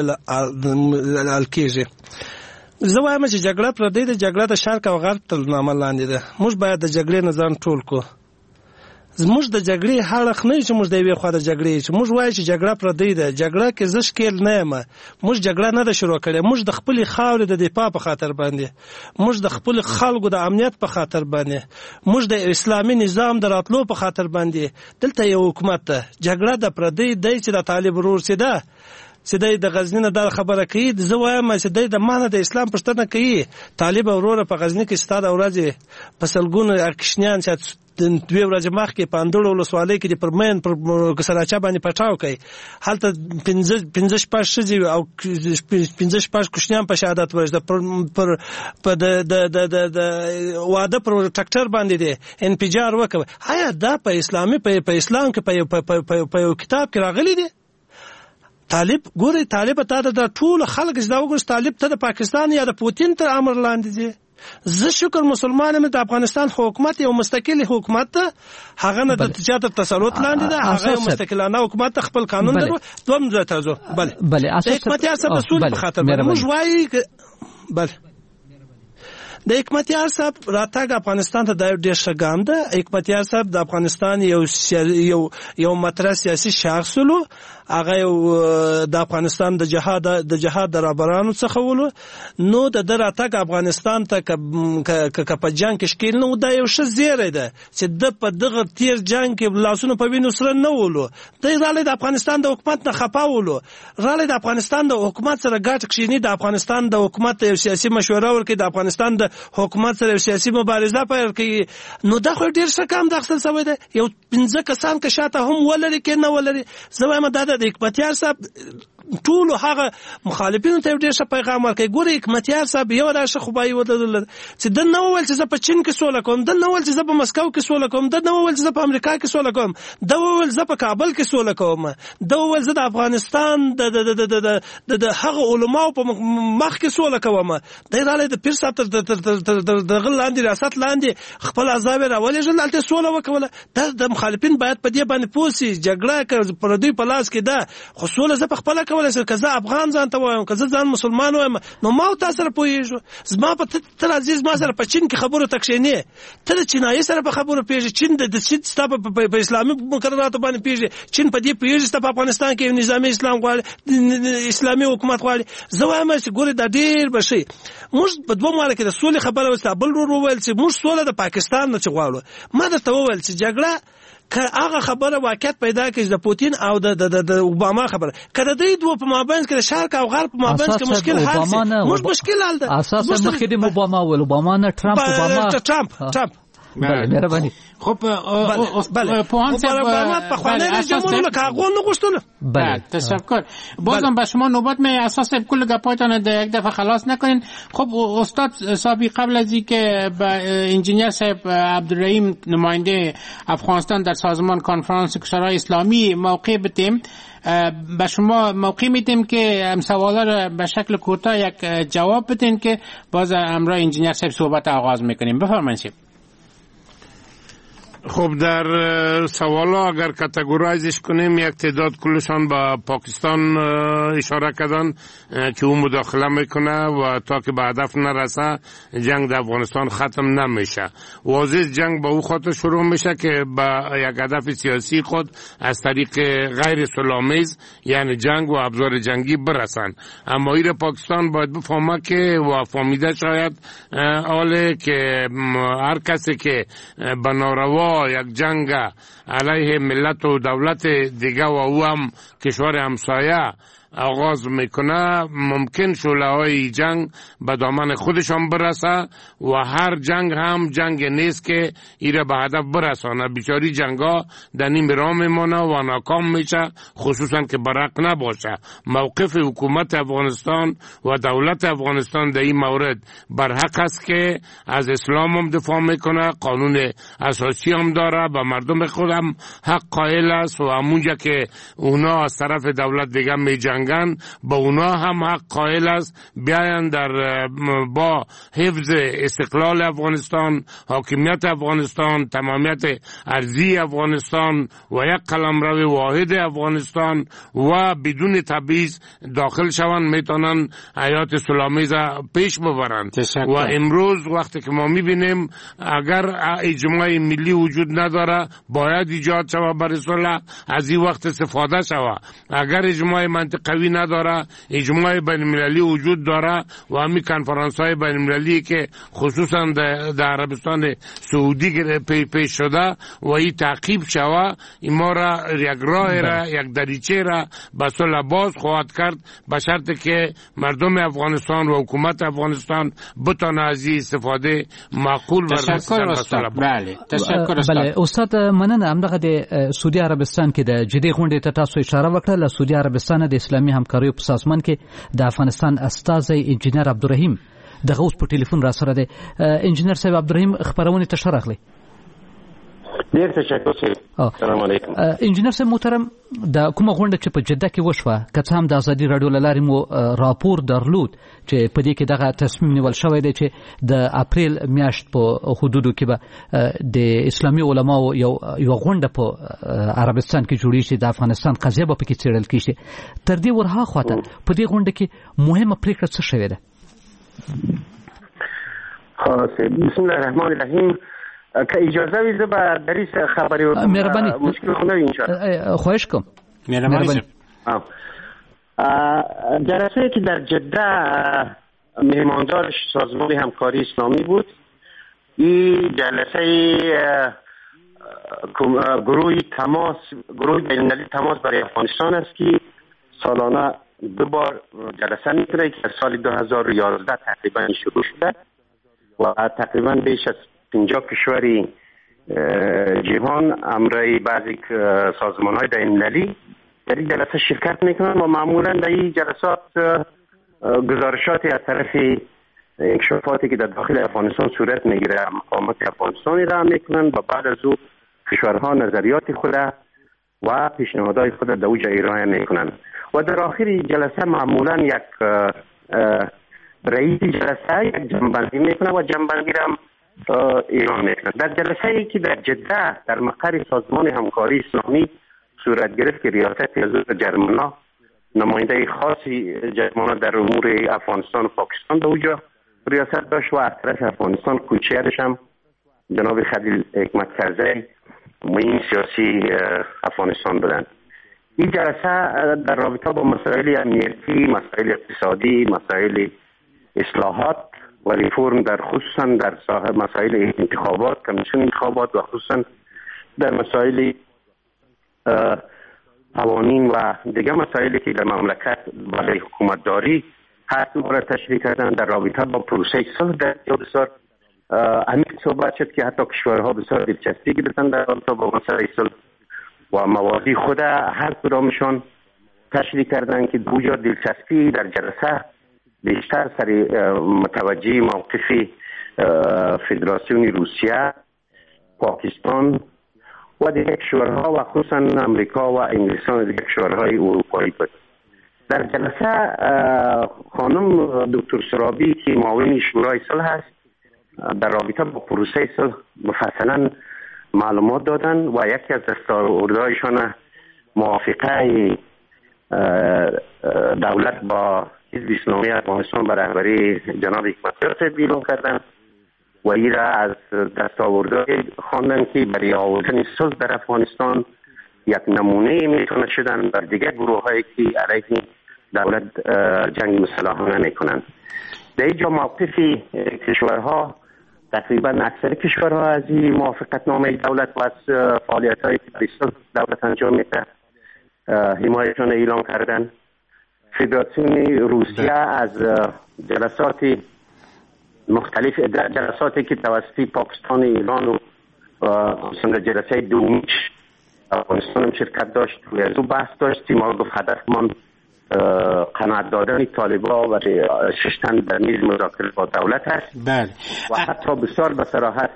حل کېږي. زه وایم چې جګړه پردۍ ده، جګړه د شرق او غرب تر نامه لاندې ده. موږ باید د جګړې نه ځان ټول کړو. زموږ د جګړې حق نه چې موږ د یوې خوا د جګړې چې موږ وایو چې جګړه پردۍ ده. جګړه کې زه ښکیل نه یم. موږ جګړه نه ده شروع کړې. موږ د خپلې خاورې د دفاع په خاطر باندې، موږ د خپل خلکو د امنیت په خاطر باندې، موږ د اسلامي نظام د راتلو په خاطر باندې دلته یو حکومت ده. جګړه د پردۍ دی چې د طالب ورور سي ده چې د غزنی نه دا خبره کوي. زه وایم چې د معنی د اسلام پښتنه کوي. طالب ورور په غزنی کې ستاد اورځي په سلګون ارکشنیان چې دوی ورځې مخکې په اندړو ولسوالۍ کې د پرمن پر کسراچا باندې پټاو کوي. هلته 15 شپږ شذي او 15 شپږ کوشنیان په شهادت ورسېده پر د واده پر ټریکټر باندې دي انفجار وکړ. آیا دا په اسلامي په اسلام کې په یو کتاب کې راغلي دي؟ طالب ګوري، طالب ته د ټول خلک زدا وګوري، طالب ته د پاکستان یا د پوتین تر امر لاندې دي. زه شکر مسلمان یم د افغانستان حکومت یو مستقل حکومت ده، هغه نه د تجارت تسلط لاندې ده، هغه مستقلانه حکومت خپل قانون درو دوم ځای ته ځو. بله حکومت یا سبب اصول په خاطر موږ وایي بله د حکمتیار صاحب راتګ افغانستان ته د ډېر ښه ګام ده. حکمتیار صاحب د افغانستان یو مطرح سیاسي شخص ولو، هغه د افغانستان د جهاد د رهبرانو څخه ولو. نو د راتګ افغانستان ته که په جنګ کې ښکیل نه و، دا یو ښه زیری ده چې د په دغه تیر جنګ کې لاسونه په وینو سره نه ولو. دی رالی د افغانستان د حکومت نه خفه ولو، رالی د افغانستان د حکومت سره ګډ کښېني، د افغانستان د حکومت یو سیاسي مشوره ورکړي، د افغانستان د حکومت سره سیاسي مبارزه پیل کړي. نو دا خو ډېر ښه کام د اخیستل شوی دی. یو 15 کسان که شاته هم ولري کې نه ولري. زه وایم دا د حکمتیار صاحب ټول هغه مخالفینو ته ډېر ښه پیغام ورکړي. ګوره حکمتیار صاحب یو راشه خوبایي ودرله چې د نو ول چې زه په چین کې سوله کوم، د نو ول چې زه په مسکو کې سوله کوم، د نو ول چې زه په امریکا کې سوله کوم، د ول زه په کابل کې سوله کوم، د ول زه د افغانستان د هغه علماو په مخ کې سوله کوم. د رااله د پیر صاحب تر دغه لاندې ریاست لاندې خپل عذاب راولې ژل الته سوله وکوله. د مخالفین باید په دې باندې پوسی جګړه کړ پر دوی په لاس کې ده، خو سوله زه په خپل کولای شم که زه افغان ځان ته وایم که زه ځان مسلمان وایم نو ما تاسو سره پوهیږو. زما په تر عزیز ما سره په چین کې خبرو تکښینې ته د چینایي سره په خبرو پیږي، چین د چین ستا په اسلامي مقرراتو باندې پیږي، چین په دې پیږي ستا په افغانستان کې نظامی اسلام غواړي، اسلامي حکومت غواړي. زه وایم چې ګوره دا ډیر بشي. موږ په دوه ماله کې د سولې خبره وسته، بل ورو وویل چې موږ سوله د پاکستان نه غواړو. ما درته وویل چې جګړه که هغه خبره واقعیت پیدا کړي د پوتین او د اوباما خبره کله دوی دوه په مابین کې شرق او غرب په مابین کې مشکل حل شي، موږ مشکل حل ده. اساسا مخکې د اوباما ول اوباما نه ټرمپ بله مهرباني. خب پوهان صاحب بخوانه رئیس جمهور رو که اقوان نگوشتونه. بله تشکر. بازم به شما نوبت می اساس کل گپایتان در یک دفعه خلاص نکنین. خب استاد صاحبی قبل از اینکه به انجینیر صاحب عبدالرحیم نماینده افغانستان در سازمان کنفرانس کشورهای اسلامی موقع بدیم، به شما موقع میدیم که سوالا را به شکل کوتاه یک جواب بدین که باز امروز انجینیر صاحب صحبت آغاز میکنیم. بفرمایید. خب در سوالا اگر کاتگورایزش کنیم یک تعداد کلشان با پاکستان اشاره کردن که او مداخله میکنه و تا که به هدف نرسه جنگ در افغانستان ختم نمیشه. واضح جنگ با او خاطر شروع میشه که با یک هدف سیاسی خود از طریق غیر صلح‌آمیز یعنی جنگ و ابزار جنگی برسن. اما این پاکستان باید بفهمه که و فهمیده شاید حاله که هر کسی که به ناروا یک جنگ علیه ملت و دولت دیگه و او هم کشور همسایه آغاز میکنه ممکن شعله های جنگ به دامن خودشان برسه و هر جنگ هم جنگ نیست که ایره به هدف برسانه. بیچاری جنگا در نیم راه میمانه و ناکام میشه، خصوصا که برق نباشه. موقف حکومت افغانستان و دولت افغانستان در این مورد برحق است که از اسلام هم دفاع میکنه، قانون اساسی هم داره، به مردم خودم حق قائل است و همونجا که اونا از طرف دولت دیگه می جنگن با اونا هم حق قائل است بیاین در با حفظ استقلال افغانستان، حاکمیت افغانستان، تمامیت ارضی افغانستان و یک قلمرو واحد افغانستان و بدون تبعیض داخل شوند، میتونن حیات صلح‌آمیز پیش ببرند. و امروز وقتی که ما میبینیم اگر اجماع ملی وجود نداره باید ایجاد شود برای صلح، از این وقت استفاده شود. اگر اجماع منطقوی نداره اجماع بین المللی وجود داره و همین کنفرانس های بین المللی که خصوصا در عربستان سعودی پیش شده و این تعقیب شود، این ما را یک راه را یک دریچه را به صلح باز خواهد کرد به شرطی که مردم افغانستان و حکومت افغانستان بتونه از این استفاده معقول و تشکر استاد. بله تشکر استاد. بله استاد مننه. همدغه د سعودي عربستان کې د جدي غونډې ته تاسو اشاره وکړه. له سعودي عربستان د اسلامي همکاریو په سازمان کې د افغانستان استازی انجینر عبدالرحیم دغه اوس په ټلیفون را سره دی. انجینر صاحب عبدالرحیم خبرونه ته شرخلی. ډیر تشکر. السلام علیکم. انجینر صاحب محترم، د کومه غونډه چې په جده کې وشوه که څه هم د ازادي راډیو له لارې مو راپور درلود چې په دې کې دغه تصمیم نیول شوی دی چې د اپریل میاشت په حدودو کې به د اسلامي علماو یو غونډه په عربستان کې جوړیږي چې د افغانستان قضیه به پکې څېړل کېږي. تر دې ورهاخواته په دې غونډه کې مهمه پرېکړه څه شوې ده؟ بسم الله الرحمن الرحیم. که اجازه وي زه به دریس خبری مهرباني مشکل خو نه وي انشاءالله. خواهش کوم. مهرباني. جلسه که در جده مهماندار سازمان همکاری اسلامی بود، این جلسه گروه بین‌المللی تماس برای افغانستان است که سالانه 2 بار جلسه میکنه که در سال 2011 تقریبا شروع شده و تقریبا بیش از 50 کشوری جهان امرای بعضی سازمان های بین‌المللی در این جلسه شرکت میکنن و معمولا در این جلسات گزارشاتی از طرف انکشافاتی که در داخل افغانستان صورت میگیره مقامات افغانستانی را میکنن و بعد از او کشورها نظریات خود و پیشنهادهای خود در اوجه ارائه میکنن و در آخر جلسه معمولا یک رئیس جلسه یک جنبندی میکنه و جنبندی را اعلام میکنه. در جلسه ای که در جده در مقر سازمان همکاری اسلامی صورت گرفت که ریاست از جرمنا نماینده خاصی جرمنا در امور افغانستان و پاکستان در اوجا ریاست داشت و از طرف افغانستان کوچیرش هم جناب خلیل حکمت کرزی معین سیاسی افغانستان بودند. این جلسه در رابطه با مسائل امنیتی، مسائل اقتصادی، مسائل اصلاحات و ریفورم در خصوصا در مسائل انتخابات، کمیسیون انتخابات و خصوصا در مسائل قوانین و دیگه مسائلی که در مملکت برای حکومت داری هست مورد تشریح کردن. در رابطه با پروسه صلح در بسیار عمیق صحبت شد که حتی کشورها بسیار دلچسپی گرفتن در رابطه با مسائل صلح و موازی خود هر کدامشان تشریح کردن که دوجا دلچسپی در جلسه بیشتر سر متوجه موقف فدراسیون روسیه، پاکستان و دیگر کشورها و خصوصا امریکا و انگلستان و دیگر کشورهای اروپایی بود. در جلسه خانم دکتر سرابی که معاون شورای صلح است در رابطه با پروسه صلح مفصلا معلومات دادن و یکی از دستاوردهایشان موافقه دولت با حزب اسلامی افغانستان به رهبری جناب حکمت کرزی اعلام کردند و این را از دستاوردهای خواندن که برای آوردن صلح در افغانستان یک نمونه میتونه شدن بر دیگر گروه هایی که علیه دولت جنگ مسلحانه میکنند. در اینجا موقف کشورها تقریبا اکثر کشورها از این موافقت نامه دولت و از فعالیت های دولت انجام میده حمایتشان اعلام کردن. فدراسیون روسیه از جلسات مختلف جلساتی که توسط پاکستان، ایران و خصوصا جلسه دومیش افغانستان هم شرکت داشت و از او بحث داشتیم ما گفت هدفمان قناعت دادن طالبان و ششتن در میز مذاکره با دولت است. بله. و حتی بسیار به صراحت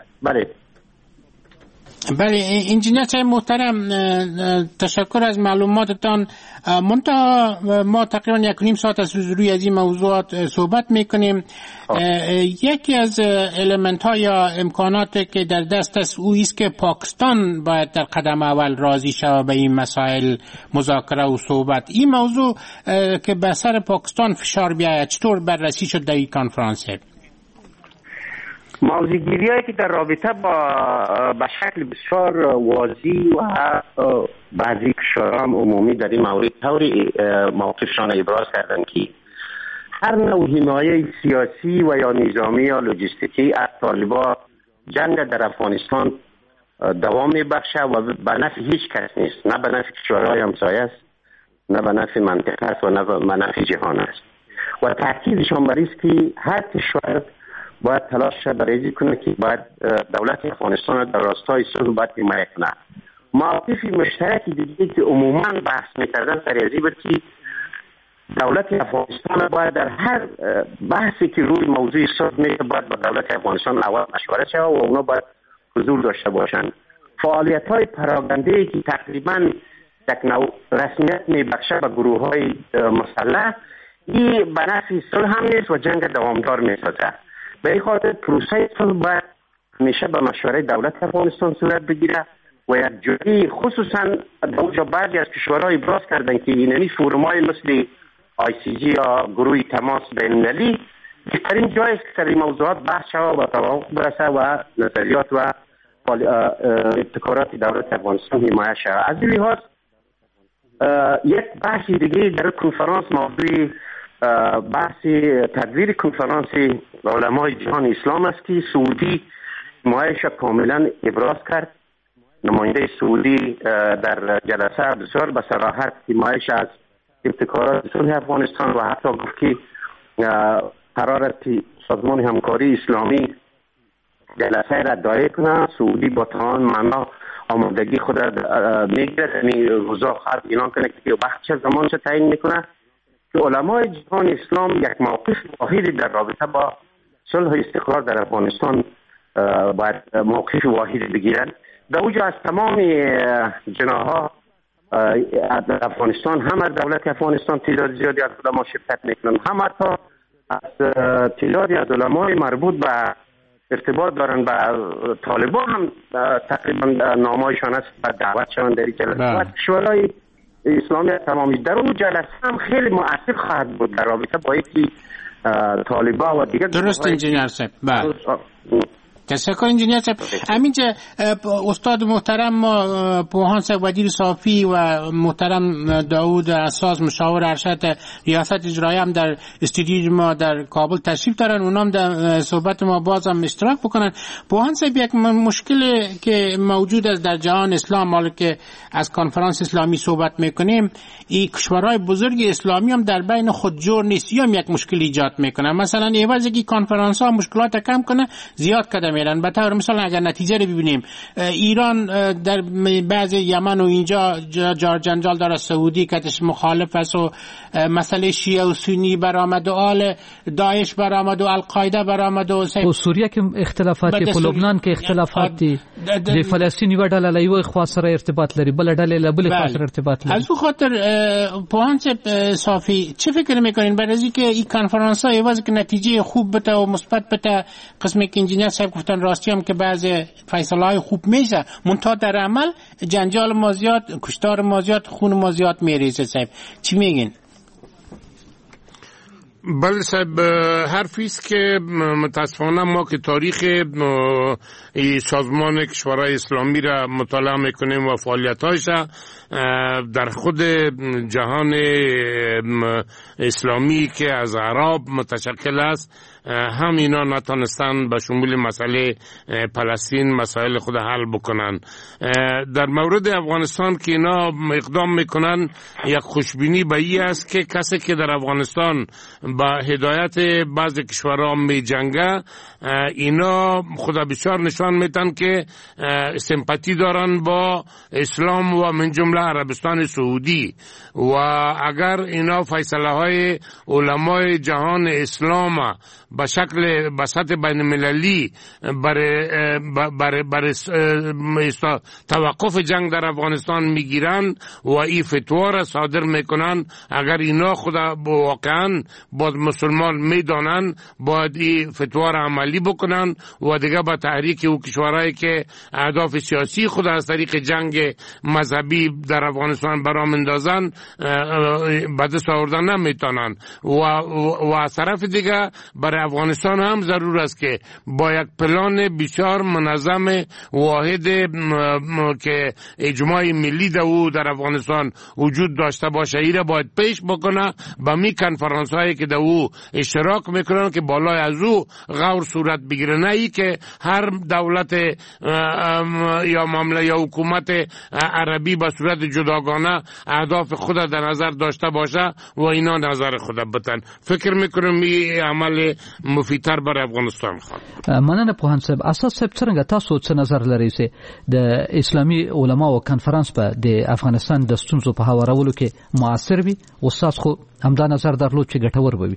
بله انجینیر محترم تشکر از معلوماتتان. منتها ما تقریبا 1.5 ساعت از روی از این موضوعات صحبت میکنیم. یکی از المنت ها یا امکاناتی که در دست است او است که پاکستان باید در قدم اول راضی شود به این مسائل مذاکره و صحبت. این موضوع که به سر پاکستان فشار بیاید چطور بررسی شد در این کنفرانس؟ موضوعگیری‌هایی که در رابطه با به شکل بسیار واضح و بعضی کشورها هم عمومی در این مورد طوری موقفشان ابراز کردند که هر نوع حمایه سیاسی و یا نظامی یا لوجستیکی از طالبان جنگ در افغانستان دوام میبخشه و به نفع هیچ کس نیست، نه به نفع کشورهای همسایه است، نه به نفع منطقه است و نه به نفع جهان است. و تاکیدشان بر است که هر کشور باید تلاش برای کنه که باید دولت افغانستان در راستای صلح باید حمایت کنه. موقف مشترک دیگه که عموما بحث میکردن سر از این بود که دولت افغانستان باید در هر بحثی که روی موضوع صلح میشه باید با دولت افغانستان اول مشورت شود و اونا باید حضور داشته باشند. فعالیت‌های پراگنده‌ای که تقریبا یک نوع رسمیت میبخشه به گروه‌های مسلح این به نفع صلح هم نیست و جنگ دوامدار میسازه. به این خاطر پروسه صلح باید همیشه به مشوره دولت افغانستان صورت بگیره و یک جایی خصوصا در بعضی از کشورها ابراز کردن که اینمی فورم‌های مثل ICG یا گروه تماس بین‌المللی بهترین جایی است که سر این موضوعات بحث شود و توافق برسه و نظریات و ابتکارات دولت افغانستان حمایت شود. از این لحاظ یک بحث دیگه در کنفرانس موضوع بحث تدویر کنفرانس علمای جهان اسلام است که سعودی حمایتش کاملا ابراز کرد. نماینده سعودی در جلسه بسیار به صراحت حمایتش از ابتکارات صلح افغانستان و حتی گفت که قرار است سازمان همکاری اسلامی جلسه را دایره کنه. سعودی با تمام معنا آمادگی خود میگیرد. این روزا خواهد اعلان کنه که وقت چه زمان چه تعیین میکنه که علمای جهان اسلام یک موقف واحدی در رابطه با صلح و استقرار در افغانستان باید موقف واحدی بگیرند. در اوجه از تمام جناها در افغانستان، هم از دولت افغانستان تعداد زیادی از علما شرکت میکنند، هم حتی از تعدادی از علمای مربوط به ارتباط دارن با طالبان هم تقریبا نامایشان است و دعوت شوند در این جلسه. شورای اسلامی تمامی در اون جلسه هم خیلی مؤثر خواهد بود در رابطه با اینکه طالبان و دیگر. درست انجینیر صاحب. بله. تشکر انجینیر صاحب. همینجا استاد محترم ما پوهان صاحب وزیر صافی و محترم داود اساس مشاور ارشد ریاست اجرایی هم در استودیوی ما در کابل تشریف دارن، اونا هم در صحبت ما باز هم اشتراک بکنن. پوهان صاحب، یک مشکل که موجود است در جهان اسلام، حالا که از کنفرانس اسلامی صحبت میکنیم، این کشورهای بزرگ اسلامی هم در بین خود جور نیست، یا هم یک مشکل ایجاد میکنن. مثلا ایوازی که کنفرانس ها مشکلات کم کنه زیاد قدم میرن. به طور مثلا اگر نتیجه رو ببینیم، ایران در بعض یمن و اینجا جار جنجال داره، سعودی کتش مخالف است و مسئله شیعه و سنی برآمد و آل داعش برآمد و القاعده برآمد و سوریه که اختلافاتی، په لبنان کې اختلافاتی، د فلسطین یو ډله له یو خوا سره ارتباط لري، بل ډله له بل خوا سره ارتباط لري. از اون خاطر پوهان صافی چه فکر میکنین برای اینکه این کنفرانس ها ایواز که نتیجه خوب بده و مثبت بده؟ قسمی که انجینیر صاحب گفتن راستی هم که بعض فیصله های خوب میشه، منتها در عمل جنجال ما زیاد، کشتار ما زیاد، خون ما زیاد میریزه. صاحب چی میگین؟ بله صاحب، حرفی است که متاسفانه ما که تاریخ سازمان کشورهای اسلامی را مطالعه میکنیم و فعالیت‌هایش در خود جهان اسلامی که از عرب متشکل است، هم اینا نتانستن به شمول مسئله فلسطین مسائل خود حل بکنن. در مورد افغانستان که اینا اقدام میکنن، یک خوشبینی به این است که کسی که در افغانستان با هدایت بعض کشورها می جنگه، اینا خدا بسیار نشان میدن که سمپاتی دارن با اسلام و من جمله عربستان سعودی. و اگر اینا فیصله های علمای جهان اسلام به شکل بساط بین المللی برای توقف جنگ در افغانستان میگیرن و این فتوا را صادر میکنن، اگر اینا خدا واقعا باز مسلمان میدانن، باید این فتوا را عملی بکنن و دیگه با تحریک او کشورهایی که اهداف سیاسی خود از طریق جنگ مذهبی در افغانستان برام اندازن به دست آوردن نمیتونن. و از طرف دیگه برای افغانستان هم ضرور است که با یک پلان بسیار منظم واحد که اجماع ملی در افغانستان وجود داشته باشه، ایره باید پیش بکنه به می کنفرانس هایی که در او اشتراک میکنن که بالای از او غور صورت بگیره، نه ای که هر دولت یا مملکت یا حکومت عربی به صورت جداگانه اهداف خود در نظر داشته باشه و اینا نظر خود بتن. فکر میکنم این عمل مفیدتر برای افغانستان خواهد. مننه پوهان صاحب. اساس صاحب څنګه تاسو څه نظر لرئ چې د اسلامي علماو کنفرانس په د افغانستان د ستونزو په هوارولو کې موثر وي؟ استاد خو همدا نظر درلود چې ګټور به وي.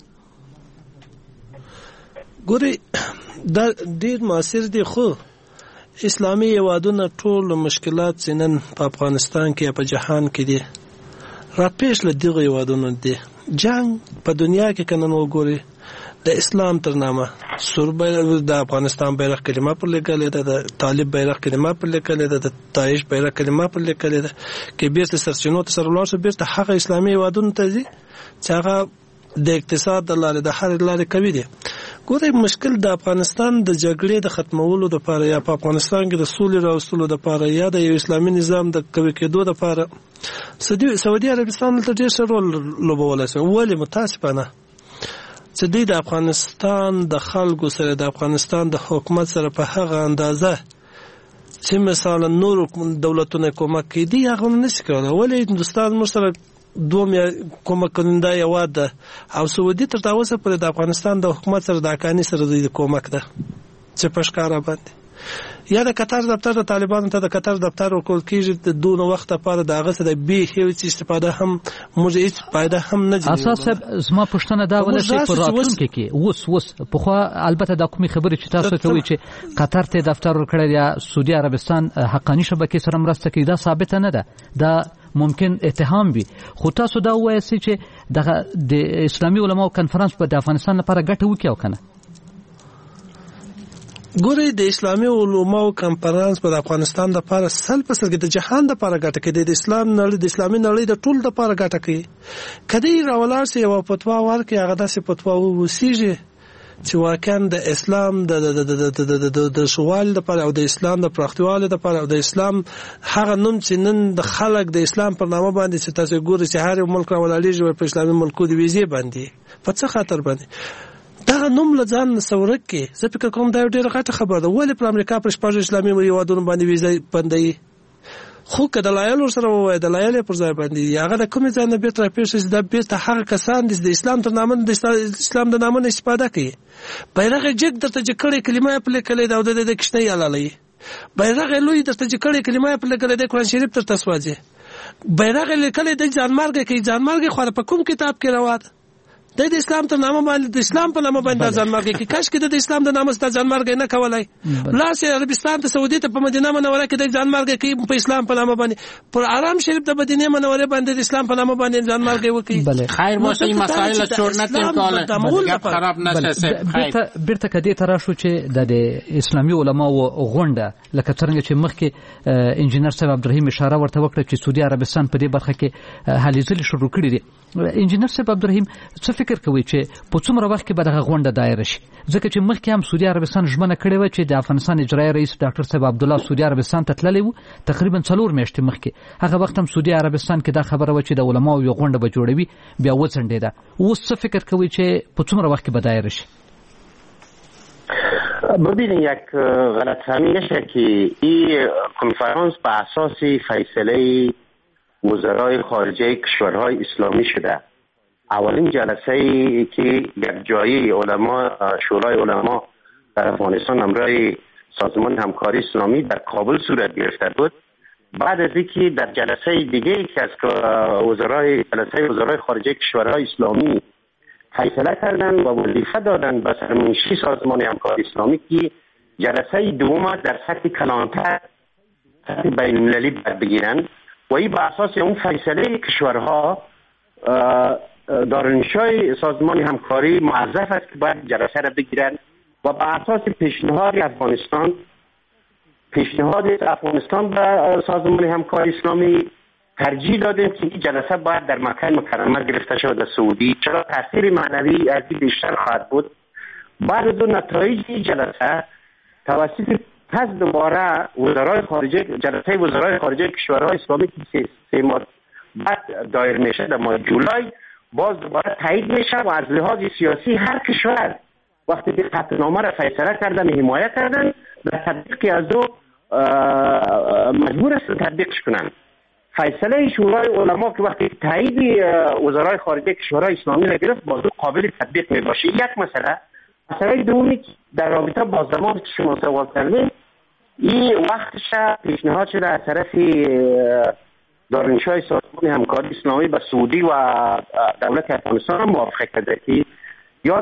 ګوري دا ډیر موثر دي، خو اسلامي هیوادونه ټول مشکلات سنن په افغانستان کې په جهان کې دي را پیش له دغه هیوادونو دي. جنگ په دنیا کې کنن وګوري د اسلام تر نامه سور بیرغ د افغانستان بیرغ کلمه پر لیکل ده، د طالب بیرغ کلمه پر لیکل ده، د داعش بیرغ کلمه پر لیکل ده، کې بیرته سرچینو ته سره لاړ شو بیرته هغه اسلامي هیوادونو ته دي چې هغه د اقتصاد د لارې د هر لارې کوي دي. ګورئ مشکل د افغانستان د جګړې د ختمولو لپاره یا په افغانستان کې د سولې راوستلو لپاره یا د یو اسلامي نظام د قوي کېدو لپاره سعودي عربستان ته ډېر ښه رول لوبولی شي. ولې متاسفانه چې دوی د افغانستان د خلکو سره د افغانستان د حکومت سره په هغه اندازه چې مثلا نور دولتونه کومک کوي دي هغه نشي کولی. ولې هندوستان موږ سره دوم کومک کننده یو ده او سعودي تر اوسه پورې د افغانستان د حکومت سره د اکانی سره د کومک ده چې په ښکارا باندې یا د قطر دفتر د طالبانو ته د قطر دفتر ورکول کیږي د دون وخت لپاره د هغه څخه د به هیڅ استفاده هم موږ هیڅ فائدہ هم نه دي. اساس زما پښتنه دا ولې په راتلونکي کې اوس په خو البته د کومي خبرې چې تاسو کوي چې قطر ته دفتر ورکړل یا سعودي عربستان حقانی شبکې سره مرسته کوي دا ثابت نه ده. دا ممکن اتهام وي خو تاسو دا وایئ چې د اسلامي علماو کنفرانس په افغانستان لپاره ګټه وکړي او کنه. ګوري د اسلامي علماو کنفرانس په افغانستان د لپاره سل په سل کې د جهان د لپاره ګټه کوي، د اسلام نړۍ د اسلامي نړۍ د ټول د لپاره ګټه کوي. کدی راولار سي یو فتوا ورکړي هغه داسې فتوا وسیږي چې واقعا د اسلام د شوال د لپاره او د اسلام د پراختیوالي د لپاره او د اسلام هغه نوم چې نن د خلک د اسلام پر نامه باندې چې تاسو ګورئ چې هر ملک راولالېږي په اسلامي ملکو د ویزې باندې په څه خاطر باندې دا نوم لځان سورک کې زه فکر کوم دا ډیره غټه خبره ده. ولې په امریکا پر شپږ اسلامي هیوادونو باندې ویزه بندي خو کله لایل سره وای د لایل پر ځای باندې هغه د کوم ځای نه بیرته راپېښ د بیرته هغه کسان د اسلام تر نامه د اسلام د نامه استفاده کوي. بیرغ جګ درته جکړې کلمه په لیکلې دا د کښنې علالي بیرغ لوی درته جکړې کلمه په لیکلې د قرآن شریف تر تسواځي بیرغ لیکلې د ځانمرګ کې ځانمرګ خو په کوم کتاب کې راوړ د اسلام ته نامه باندې د اسلام په نامه باندې ځانمرګ کې کاش کې د اسلام د نامه ست ځانمرګ نه کولای لاس عربستان ته سعودي ته په مدینه منوره کې د ځانمرګ کې په اسلام په نامه باندې پر آرام شریف د مدینه منوره باندې د اسلام په نامه باندې ځانمرګ وکړي. خیر باشه این مسائل چورنت کاله خراب نشه. بیرته کدی تر شو چې د اسلامي علماو غونډه لکه څنګه چې مخکې انجینر صاحب عبدالرحیم اشاره ورته وکړه چې سعودي عربستان په دې برخه کې هلې ځلې شروع کړې دي. انجینر صاحب عبدالرحیم څه فکر کوي چې په څومره وخت کې به دغه غونډه دایره شي؟ ځکه چې مخکې هم سعودي عربستان ژمنه کړې و چې د افغانستان اجرایي رئیس ډاکټر صاحب عبدالله سعودي عربستان ته تللی و تقریبا 4 میاشتې مخکې. هغه وخت هم سعودي عربستان کې دا خبره و چې د علماو یو غونډه به جوړوي بیا وڅنډېده. اوس څه فکر کوي چې په څومره وخت کې به دایره شي؟ ببینید یک غلطفهمی نشه که این کنفرانس به اساس فیصله وزرای خارجه کشورهای اسلامی شده. اولین جلسه ای که یکجایی علما شورای علما در افغانستان همراه سازمان همکاری اسلامی در کابل صورت گرفته بود. بعد از اینکه در جلسه دیگه که از وزرای خارجه کشورهای اسلامی فیصله کردن و وظیفه دادن به سرمنشی سازمان همکاری اسلامی که جلسه دوم در سطح کلانتر سطح بین المللی بگیرن و این به اساس اون فیصله کشورها دارالانشای سازمان همکاری موظف است که باید جلسه را بگیرن و به اساس پیشنهاد افغانستان به سازمان همکاری اسلامی ترجیح دادیم که این جلسه باید در مکه مکرمه گرفته شود در سعودی، چرا تاثیر معنوی از این بیشتر خواهد بود. بعد از نتایج این جلسه توسط پس دوباره جلسه وزرای خارجه کشورهای اسلامی که 3 ماه بعد دایر میشه در ماه جولای باز دوباره تایید میشه و از لحاظ سیاسی هر کشور وقتی که قطعنامه را فیصله کردن حمایت کردن در تطبیقی از دو مجبور است تطبیقش کنن. فیصله شورای علما که وقتی تایید وزرای خارجه کشورهای اسلامی را گرفت باز قابل تطبیق می باشه. یک مسئله دومی در رابطه با زمان که شما سوال کردید این وقتش پیشنهاد شده از طرف دارالانشای سازمان همکاری اسلامی به سعودی و دولت افغانستان موافقت کرده که یا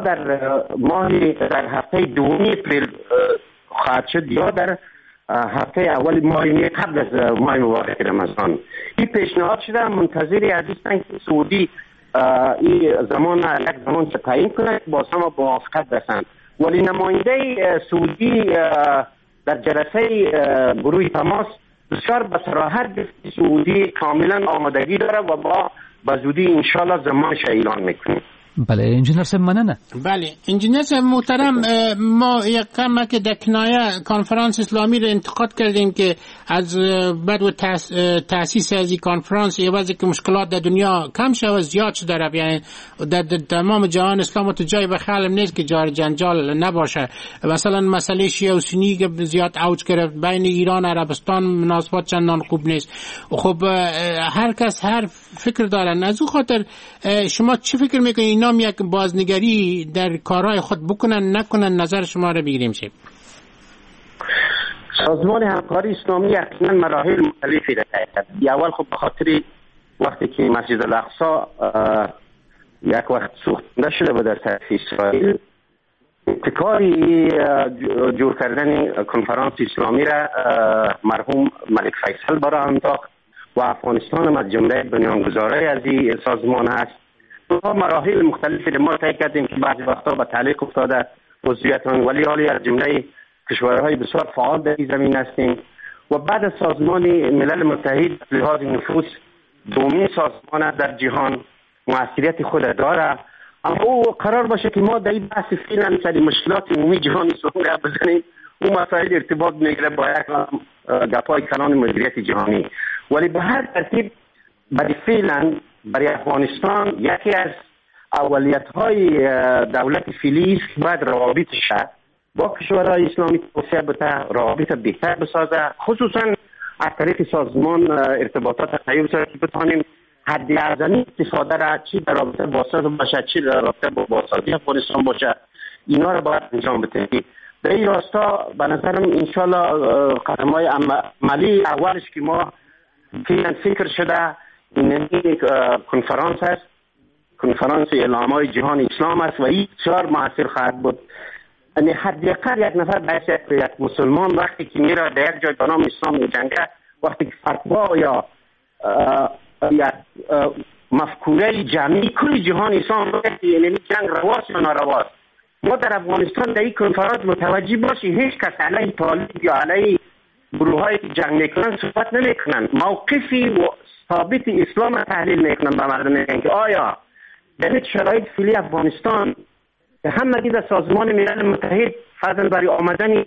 در هفته دومی اپریل خواهد شد یا در هفته اول ماه قبل از ماه مبارک رمضان. این پیشنهاد شده منتظری از هستند که سعودی این زمان چه تعیین کنه با هم موافقت رسند. ولی نماینده سعودی در جلسه گروه تماس بسیار به صراحت گفت سعودی کاملا آمادگی داره و با بزودی انشالله زمانش اعلان میکنیم. بله انجینر صاحب مننه. بله انجینر صاحب محترم، ما یک کم که در کنایه کنفرانس اسلامی رو انتقاد کردیم که از بعد و تأسیس از این کنفرانس عوضی که مشکلات در دنیا کم شد و زیاد شده رفت، یعنی در تمام جهان اسلام تو جای بخل نیست که جار جنجال نباشه. مثلا مسئله شیعه و سنی که زیاد اوج گرفت بین ایران و عربستان مناسبات چندان خوب نیست. خب هر کس هر فکر دارن. از اون خاطر شما چه فکر میکنید اینا یک بازنگری در کارهای خود بکنن نکنن؟ نظر شما رو بگیریم. سازمان همکاری اسلامی یقینا مراحل مختلفی را طی کرد. اول خب به خاطر وقتی که مسجد الاقصی یک وقت سوخته شده بود در طرف اسرائیل، ابتکاری جور کردن کنفرانس اسلامی را مرحوم ملک فیصل برای انداخت و افغانستان هم از جمله بنیانگذارای از این سازمان است. مراحل مختلفی را ما طی کردیم که بعضی وقتا به تعلیق افتاده وضعیتان، ولی حالی از جمله کشورهای بسیار فعال در این زمین هستیم و بعد از سازمان ملل متحد لحاظ نفوس دومین سازمان در جهان موثریت خود داره. اما او قرار باشه که ما در این بحث فعلا سر مشکلات عمومی جهان اسلامی را بزنیم، اون مسائل ارتباط میگیره با یک گپای کلان مدیریت جهانی. ولی به هر ترتیب برای فعلا برای افغانستان یکی از اولیت‌های دولت فعلی است که باید روابطش با کشورهای اسلامی توسعه بده، روابط بهتر بسازه، خصوصا از طریق سازمان ارتباطات قوی بسازه که بتوانیم حد اعظمی استفاده را چی در رابطه با ساز باشه، چی در رابطه با بازسازی افغانستان باشه، اینا را باید انجام بدهیم. در این راستا به نظرم انشالله قدم‌های عملی اولش که ما فعلا فکر شده این کنفرانس است، کنفرانس علمای جهان اسلام است و این بسیار موثر خواهد بود. یعنی حداقل یک نفر باید یک مسلمان وقتی که میره در یک جای به نام اسلام میجنگه، وقتی که فتوا یا یک مفکوره جمعی کل جهان اسلام باید یعنی جنگ رواست یا نارواست، ما در افغانستان در این کنفرانس متوجه باشی هیچ کس علیه طالب یا علیه گروهایی که جنگ میکنن صحبت نمیکنن، موقفی و ثابت اسلام تحلیل میکنن به مردم میگن که آیا در شرایط فعلی افغانستان که همگی در سازمان ملل متحد فرضاً برای آمدن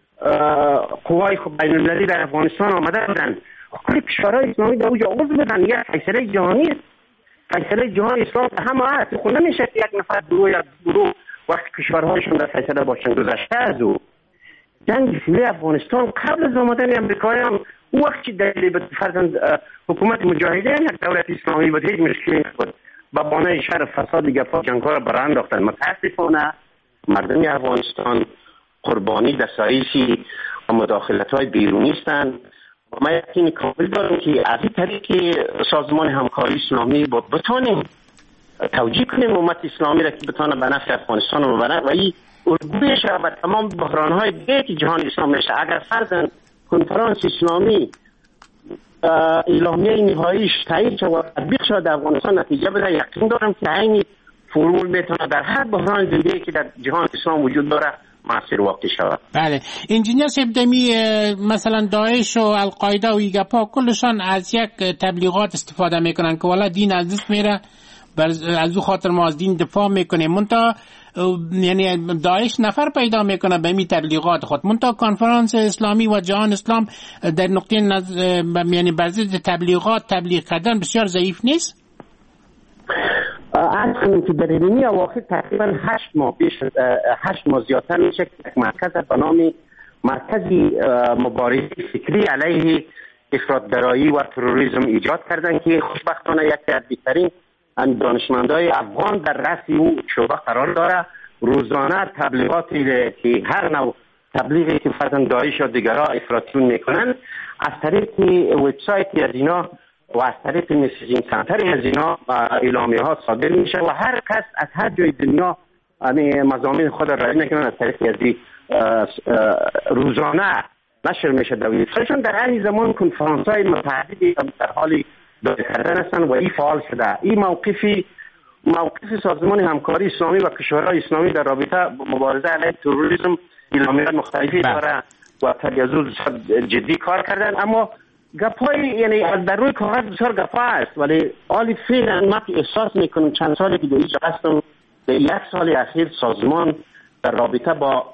قوای بین المللی در افغانستان آمده بودن، کل کشورهای اسلامی در اوجا عضو بدن، یک فیصله جهانی است. فیصله جهان اسلام همه هست، خود نمیشه که یک نفر گروه وقتی کشورهایشون در فیصله باشن گذشته از او. جنگ فعلی افغانستان قبل از آمدن امریکایی هم وقتی دلیل فرضاً حکومت مجاهدین یک دولت اسلامی بود هیچ مشکلی نبود، با بانه شر فساد گپا جنگ‌ها را برای انداختن. متاسفانه مردم افغانستان قربانی دسایشی و مداخلت‌های بیرونی هستند و ما یقین کامل دارم که از این طریق سازمان همکاری اسلامی بود بتانیم توجیه کنیم امت اسلامی را که بتانه به نفع افغانستان رو ببره و این الگوی شه و تمام بحران‌های دیگه که جهان اسلام میشه. اگر فرضاً کنفرانس اسلامی اعلامیه نهاییش تایید شد و تطبیق شد در افغانستان نتیجه بده، یقین دارم که این فرمول میتونه در هر بحران دیگه که در جهان اسلام وجود داره موثر واقع شود. بله انجینیر سبدمی، مثلا داعش و القاعده و ایگپا کلشان از یک تبلیغات استفاده میکنن که والا دین از دست میره، از او خاطر ما از دین دفاع میکنیم. منتها یعنی داعش نفر پیدا میکنه به می تبلیغات خود، منتها کنفرانس اسلامی و جهان اسلام در نقطه یعنی بر ضد تبلیغ کردن بسیار ضعیف نیست. اصلا که در این اواخر تقریبا 8 ماه زیادتر میشه که یک مرکز به نام مرکزی مبارزه فکری علیه افراطگرایی و تروریسم ایجاد کردن که خوشبختانه یکی از بهترین دانشمندای افغان در رأس او شعبه قرار داره. روزانه تبلیغاتی که هر نوع تبلیغی که فرضاً داعش یا دیگرها افراطیون میکنن از طریق وبسایتی از اینا و از طریق مسیجینگ سنتری از اینا اعلامیه ها صادر میشه و هر کس از هر جای دنیا مضامین خود را رای میکنن از طریق از روزانه نشر میشه در وبسایتشون. در این زمان کنفرانس های متعددی در حال داده کردن هستند و این فعال شده. این موقف سازمان همکاری اسلامی و کشورهای اسلامی در رابطه مبارزه علیه تروریسم اعلامیات مختلفی داره و تجاوز جدی کار کردن، اما گپای یعنی از در روی کاغذ بسیار گپا است، ولی حالی فعلا ما احساس میکنم چند سالی که دویش هستم در یک سال اخیر سازمان در رابطه با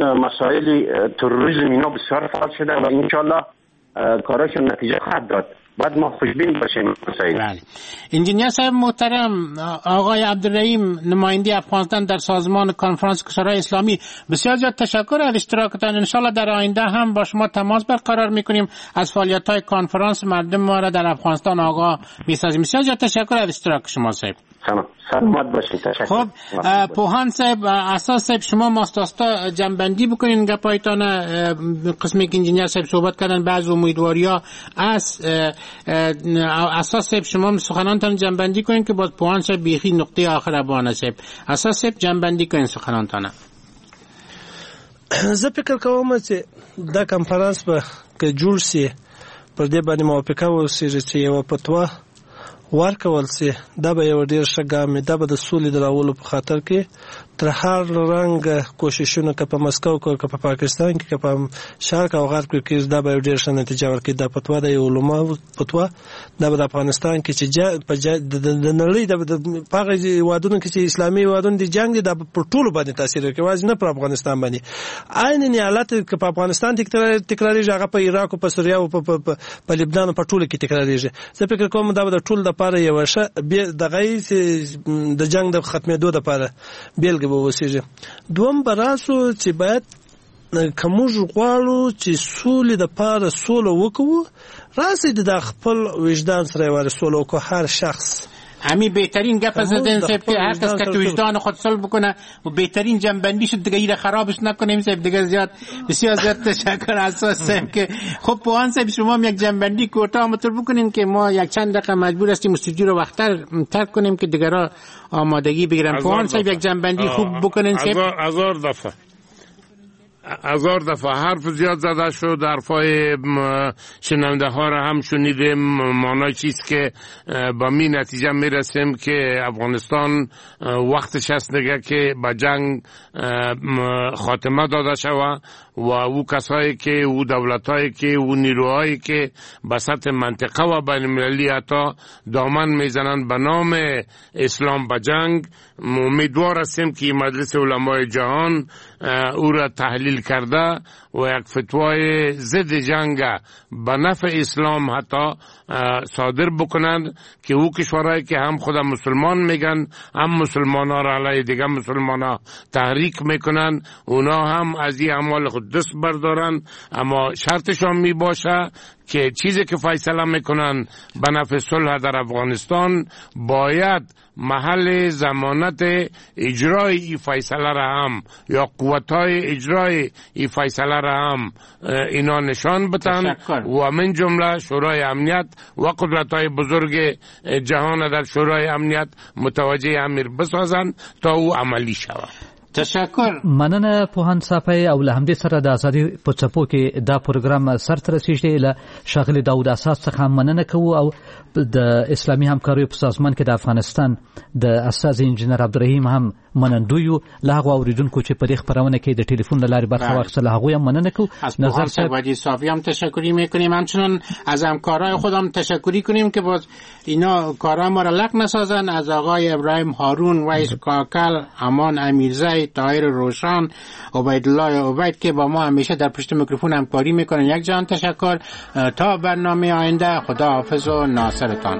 مسائل تروریسم اینا بسیار فعال شده و انشالله کاراشون نتیجه خواهد داد. باید ما خوشبین باشیم. بله. انجینیر صاحب محترم، آقای عبدالرحیم نماینده افغانستان در سازمان کنفرانس کشورهای اسلامی، بسیار زیاد تشکر از اشتراکتان. انشالله در آینده هم با شما تماس برقرار میکنیم، از فعالیت‌های کنفرانس مردم ما را در افغانستان آگاه میسازیم. بسیار زیاد تشکر از اشتراک شما صاحب. سلامت باشید. تشکر. خب پوهان صاحب، اساس صاحب شما ماستاستا جنبندی بکنین گپایتان. قسمی که انجینیر صاحب صحبت کردن بعض امیدواری‌ها از اساس صاحب شما سخنانتان جنبندی کنین که باز پوهان صاحب بیخی نقطه آخر ابوانه صاحب. اساس صاحب جنبندی کنین سخنانتان. زه فکر کوم چې دا کنفرانس به که جوړ سي پر دې باندې موافقه وشي چې یو فتوا ورکول سي، دا به یو ډیر ښه ګام، دا به د سولې د راولو په خاطر کې تر هر رنګ کوششونه که په مسکو کې که په پاکستان کې که په شرق او غرب کې دا به یو ډیر ښه نتیجه ورکړي. دا فتوا د علماء فتوا دا به د افغانستان کې چې د نړۍ د هغه هیوادونو کې چې اسلامي هیوادونه د جنګ دا په ټولو باندې تاثیر کوي، واځي نه پر افغانستان باندې. عین حالت که په افغانستان تکراریږي، هغه په عراق او په سوریه او په لبنان په ټولو کې تکراریږي. زه فکر کوم دا به د ټول لپاره یو ښه دغه د جنگ د ختمېدو لپاره بیلګه به وسیږي. دوم براسو چې باید کومج غواړو چې سولې د پاره سوله وکړو، راسي د خپل وجدان سره ور سوله وکړو. هر شخص همین بهترین گپ زدن صاحب که هر کس که تو وجدان خود صلح بکنه و بهترین جنبندی شد دیگه ایره خرابش نکنیم صاحب. دیگه زیاد بسیار زیاد تشکر اساس صاحب که خب پوهان صاحب شما یک جنبندی کوتاه مطلب بکنین که ما یک چند دقیقه مجبور هستیم استودیو رو وقت‌تر ترک کنیم که دیگرها آمادگی بگیرن. پوهان صاحب یک جنبندی خوب بکنین صاحب. هزار دفعه حرف زیاد زده شد، حرفای شنونده ها را هم شنیدیم. معنای چیست که با می نتیجه می رسیم که افغانستان وقتش هست دیگه که با جنگ خاتمه داده شود و او کسایی که او دولتایی که او نیروهایی که به سطح منطقه و بین المللی حتی دامن میزنند به نام اسلام به جنگ، امیدوار هستیم که مجلس علمای جهان او را تحلیل کرده و یک فتوای ضد جنگ به نفع اسلام حتی صادر بکنند که او کشورهایی که هم خود مسلمان میگن هم مسلمان ها را علیه دیگه مسلمان ها تحریک میکنن، اونا هم از این اعمال خود دست بردارن. اما شرطشان می باشه که چیزی که فیصله میکنن به نفع صلح در افغانستان باید محل ضمانت اجرای این فیصله را هم یا قوتهای اجرای این فیصله را هم اینا نشان بدن و من جمله شورای امنیت و قدرت‌های بزرگ جهان در شورای امنیت متوجه امیر بسازن تا او عملی شود. تشکر. مننه پوهان صاحب. او له همدې سره د ازادي په چپو کې دا پروګرام سر ته رسیدلی. له شاغلي داود اساس څخه مننه کوو او د اسلامي همکاریو په سازمان کې د افغانستان د استاذ انجینر عبدالرحیم هم منندوی. له هغه اوریدونکو چې په دې خبرونه کې د ټلیفون له لارې برخه واخیستل هغوی هم مننه کوو. نظر صاحب صافی هم تشکری میکنیم، همچنان از همکارای خودم تشکری کنیم که باز اینا کارا ما را لق نسازن. از آقای ابراهیم هارون، ویس کاکل، امان امیرزی، طاهر روشن، عبیدالله عبید که با ما همیشه در پشت میکروفون همکاری میکنن. یک جان تشکر. تا برنامه آینده خدا حافظ و ناصرتان.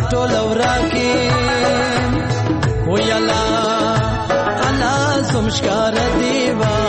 ټول ورکه و یلا انا سمشکار دیوا